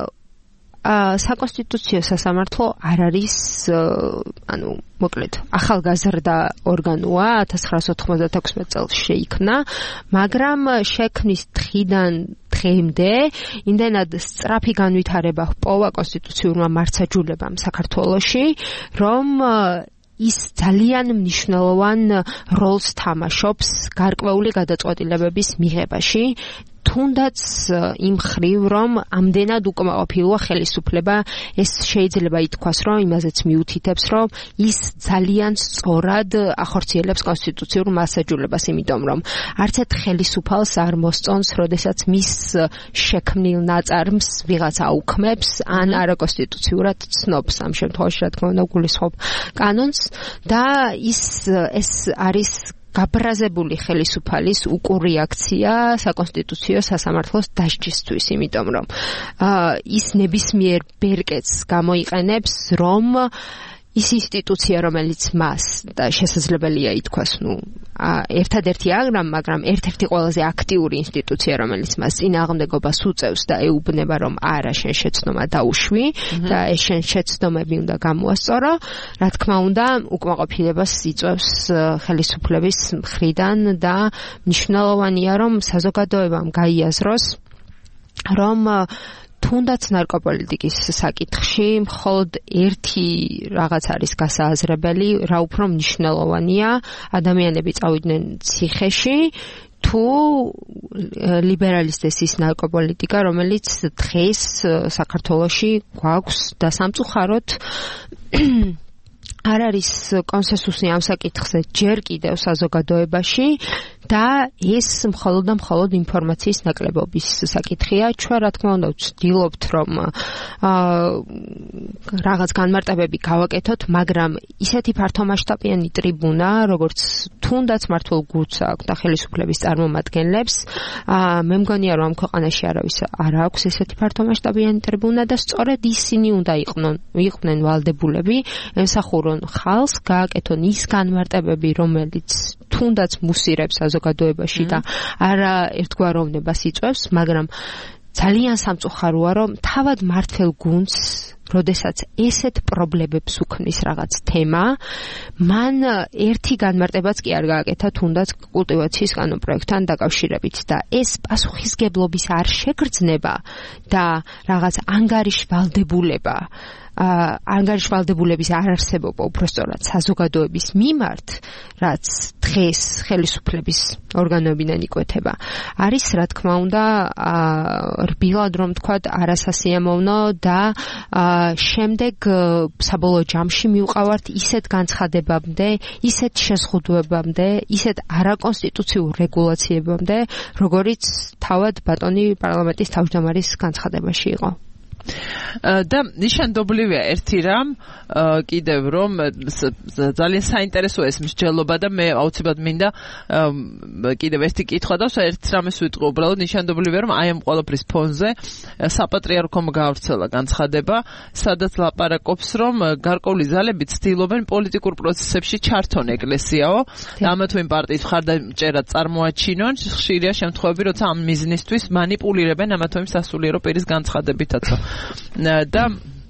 საკონსტიტუციო სასამართლო არ არის, ანუ მოკლედ, ახალგაზრდა ორგანოა, ათას ცხრაასი ოთხმოცდათექვსმეტ წელს შეიქმნა, მაგრამ შექმნის დღიდან დღემდე იმდენად სწრაფი განვითარება ჰპოვა კონსტიტუციურმა მართსაჯულებამ საქართველოში, რომ ის ძალიან მნიშვნელოვან როლს თამაშობს გარკვეული გადაწყვეტილებების მიღებაში. თუ თუნდაც იმ ხრივ რომ ამდენად უკმაყოფილოა ხელისუფლება, ეს შეიძლება ითქვას, რომ იმაზეც მიუთითებს, რომ ის ძალიან სწორად ახორციელებს კონსტიტუციურ მასაჯულებას, იმიტომ რომ არც ერთ ხელისუფალს არ მოსწონს, როდესაც მის შექმნილ ნაწარმს ვიღაცა აუქმებს ან არაკონსტიტუციურად ცნობს, ამ შემთხვევაში რა თქმა უნდა გულისხმობ კანონს და ის ეს არის გაბრაზებული ხელისუფალის უკურიაქცია საკონსტიტუციო სასამართლოს დასჯისთვის, იმიტომ რომ ის ნებისმიერ ბერკეტს გამოიყენებს, რომ ის ინსტიტუცია, რომელიც მას და შესაძლებელია ითქვას, ნუ ერთადერთი არა, მაგრამ ერთ-ერთი ყველაზე აქტიური ინსტიტუცია, რომელიც მას წინააღმდეგობას უწევს და ეუბნება, რომ არა, შენ შეცდომა დაუშვი და ეს შენ შეცდომები უნდა გამოასწორო, რა თქმა უნდა, უკმაყოფილებას იწვევს ხელისუფლების მხრიდან და მნიშვნელოვანია, რომ საზოგადოებამ გაიაზროს, რომ თუნდაც ნარკოპოლიტიკის საკითხში მხოლოდ ერთი რაღაც არის გასააზრებელი, რა უფრო მნიშვნელოვანია, ადამიანები წავიდნენ ციხეში თუ ლიბერალისტეს ის ნარკოპოლიტიკა, რომელიც დღეს საქართველოში გვაქვს და სამწუხაროდ არ არის კონსენსუსი ამ საკითხზე ჯერ კიდევ საზოგადოებაში და ეს მხოლოდ და მხოლოდ ინფორმაციის ნაკლებობის საკითხია. ჩვენ რა თქმა უნდა ვცდილობთ, რომ რაღაც განმარტებები გავაკეთოთ, მაგრამ ისეთი ფართომასშტაბიანი ტრიბუნა, როგორც თუნდაც მართულ გულს აქვს და ხელისუფლების წარმომადგენლებს, მე მგონია, რომ ამ ქვეყანაში არავის არ აქვს ესეთი ფართომასშტაბიანი ტრიბუნა და სწორედ ისინი უნდა იყვნენ, იყვნენ ვალდებულები, ემსახურონ ხალხს, გააკეთონ ის განმარტებები, რომელიც თუნდაც მუსირებს საზოგადოებაში და არა ერთგვაროვნებას იწვევს, მაგრამ ძალიან სამწუხაროა, რომ თავად მართლ გუნდს, როდესაც ესეთ პრობლემებს უქმნის რაღაც თემა, მან ერთი განმარტებაც კი არ გააკეთა თუნდაც კულტივაციის კანონპროექტთან დაკავშირებით და ეს პასუხისგებლობის არ შეგრძნება და რაღაც ანგარიშვალდებულება ანგარიშვალდებულების არარსებობა უბრალოდ საზოგადოების მიმართ, რაც დღეს ხელისუფლების ორგანოებიდან იკვეთება, არის რა თქმა უნდა რბილად რომ თქვათ არასასიამოვნო და შემდეგ საბოლოო ჯამში მივყავართ ისეთ განცხადებამდე, ისეთ შეზღუდვებამდე, ისეთ არაკონსტიტუციურ რეგულაციებამდე, როგორიც თავად ბატონი პარლამენტის თავმჯდომარის განცხადებაში იყო. და ნიშანდობლივია ერთი რამ კიდევ რომ ძალიან საინტერესოა ეს მსჯელობა და მე აუცილებლად მინდა კიდევ ერთი კითხვა და ერთ რამეს ვიტყვი უბრალოდ ნიშანდობლივია რომ აი ამ ყველაფრის ფონზე საპატრიარქომ გავრცელა განცხადება სადაც ლაპარაკობს რომ გარკვეული ძალები ცდილობენ პოლიტიკურ პროცესებში ჩართონ ეკლესიაო და ამა თუ იმ პარტიის მხარდამჭერად წარმოაჩინონ ხშირია შემთხვევები როცა ამ მიზნისთვის მანიპულირებენ ამა თუ იმ სასულიერო პირის განცხადებითაც და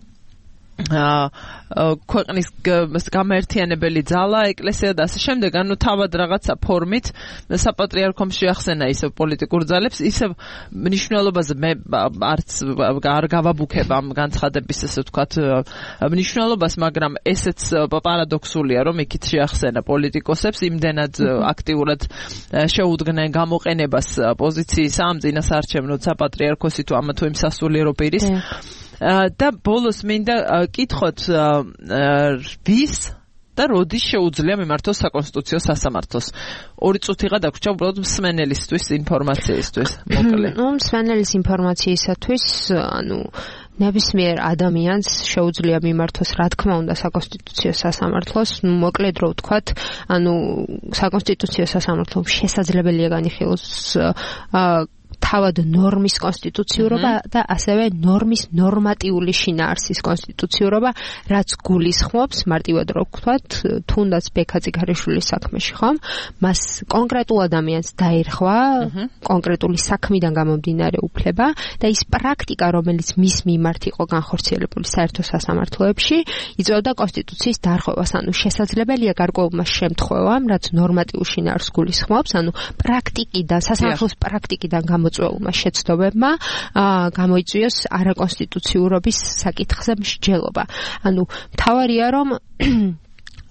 ქვეყნის გამაერთიანებელი ძალა ეკლესია და ასე შემდეგ, ანუ თავად რაღაცა ფორმით საპატრიარქომ შეახსენა ისევ პოლიტიკურ ძალებს, ისევ მნიშვნელობაზე მე არც არ გავაბუქებ ამ განცხადების ესე ვთქვათ მნიშვნელობას, მაგრამ ესეც პარადოქსულია, რომ იქით შეახსენა პოლიტიკოსებს, იმდენად აქტიურად შეუდგნენ გამოყენებას პოზიციის ამ წინასაარჩევნო საპატრიარქოსი თუ ამა თუ იმ სასულიერო პირის და ბოლოს მინდა კითხოთ ვის და როდის შეუძლია მიმართოს საკონსტიტუციო სასამართლოს. ორი წუთიღა დაგვრჩა უბრალოდ მსმენელისთვის ინფორმაციისთვის. მოკლე. ნუ მსმენელის ინფორმაციისათვის, ანუ ნებისმიერ ადამიანს შეუძლია მიმართოს რა თქმა უნდა საკონსტიტუციო სასამართლოს, ნუ მოკლედ რო ვთქვათ, ანუ საკონსტიტუციო სასამართლომ შესაძლებელია განიხილოს თავად ნორმის კონსტიტუციურობა და ასევე ნორმის ნორმატიული შინაარსის კონსტიტუციურობა, რაც გულისხმობს, მარტივად რო ვთქვათ, თუნდაც ბექაძე ქარიშვილის საქმეში ხომ, მას კონკრეტულ ადამიანს დაერხვა, კონკრეტული საქმიდან გამომდინარე უფლება და ის პრაქტიკა, რომელიც მის მიმართ იყო განხორციელებული საერთო სასამართლოებში, იწვევდა კონსტიტუციის დარღვევას, ანუ შესაძლებელია გარკვეულმა შემთხვევამ, რაც ნორმატიულ შინაარსს გულისხმობს, ანუ პრაქტიკიდან, სასამართლოს პრაქტიკიდან მოწვეულმა შეცდომებმა გამოიწვიოს არაკონსტიტუციურობის საკითხზე მსჯელობა. ანუ მთავარია რომ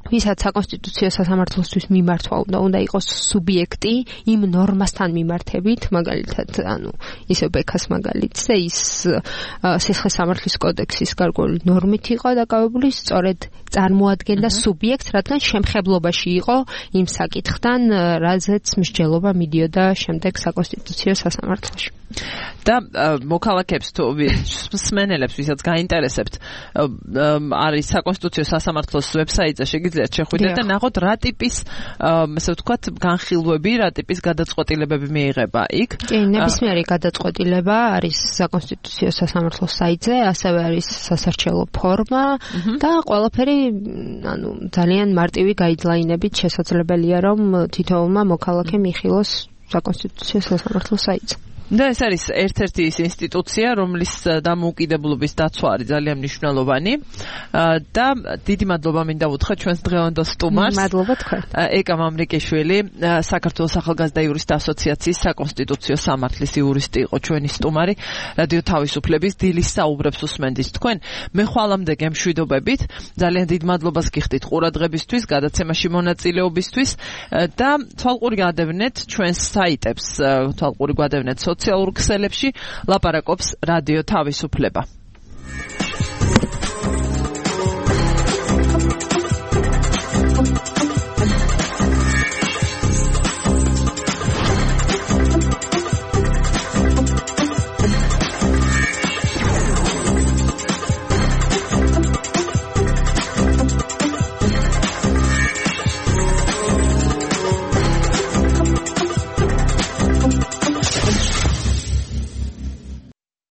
ვისაც საკონსტიტუციო სასამართლოსთვის მიმართვა უნდა უნდა იყოს სუბიექტი იმ ნორმასთან მიმართებით, მაგალითად, ანუ ისე ბექას მაგალითს და ის სისხლის სამართლის კოდექსის გარკვეული ნორმით იყო დაკავებული, სწორედ წარმოადგენდა სუბიექტს, რადგან შემხებლობაში იყო იმ საკითხთან, რაზეც მსჯელობა მიდიოდა შემდეგ საკონსტიტუციო სასამართლოში. და მოქალაქეებს თუ მსმენელებს, ვისაც გაინტერესებთ, არის საკონსტიტუციო სასამართლოს ვებსაიტზე შეგიძლიათ შეხვიდეთ და ნახოთ რა ტიპის, ასე ვთქვათ, განხილვები, რა ტიპის გადაწყვეტილებები მიიღება იქ. კი, ნებისმიერი გადაწყვეტილება არის საკონსტიტუციო სასამართლოს საიტზე, ასევე არის სასარჩელო ფორმა და ყველაფერი, ანუ ძალიან მარტივი გაიდლაინებით შესაძლებელია, რომ თითოეულმა მოქალაქემ იხილოს საკონსტიტუციო სასამართლოს საიტზე. და ეს არის ერთ-ერთი ის ინსტიტუცია, რომლის დამოუკიდებლობის დაცვა არის ძალიან მნიშვნელოვანი და დიდი მადლობა მინდა უთხრა ჩვენს დღევანდელ სტუმარს. მადლობა თქვენ. ეკა მამრიკიშვილი, საქართველოს ახალგაზრდა იურისტთა ასოციაციის საკონსტიტუციო სამართლის იურისტი იყო ჩვენი სტუმარი. რადიო თავისუფლების დილის საუბრებს უსმენთ თქვენ. მე ხვალამდე გემშვიდობებით. ძალიან დიდ მადლობას გიხდით ყურადღებისთვის, გადაცემაში მონაწილეობისთვის და თვალყური გადავნეთ ჩვენს საიტებს, თვალყური გადავნეთ სოციალურ ქსელებში, ლაპარაკობს რადიო თავისუფლება.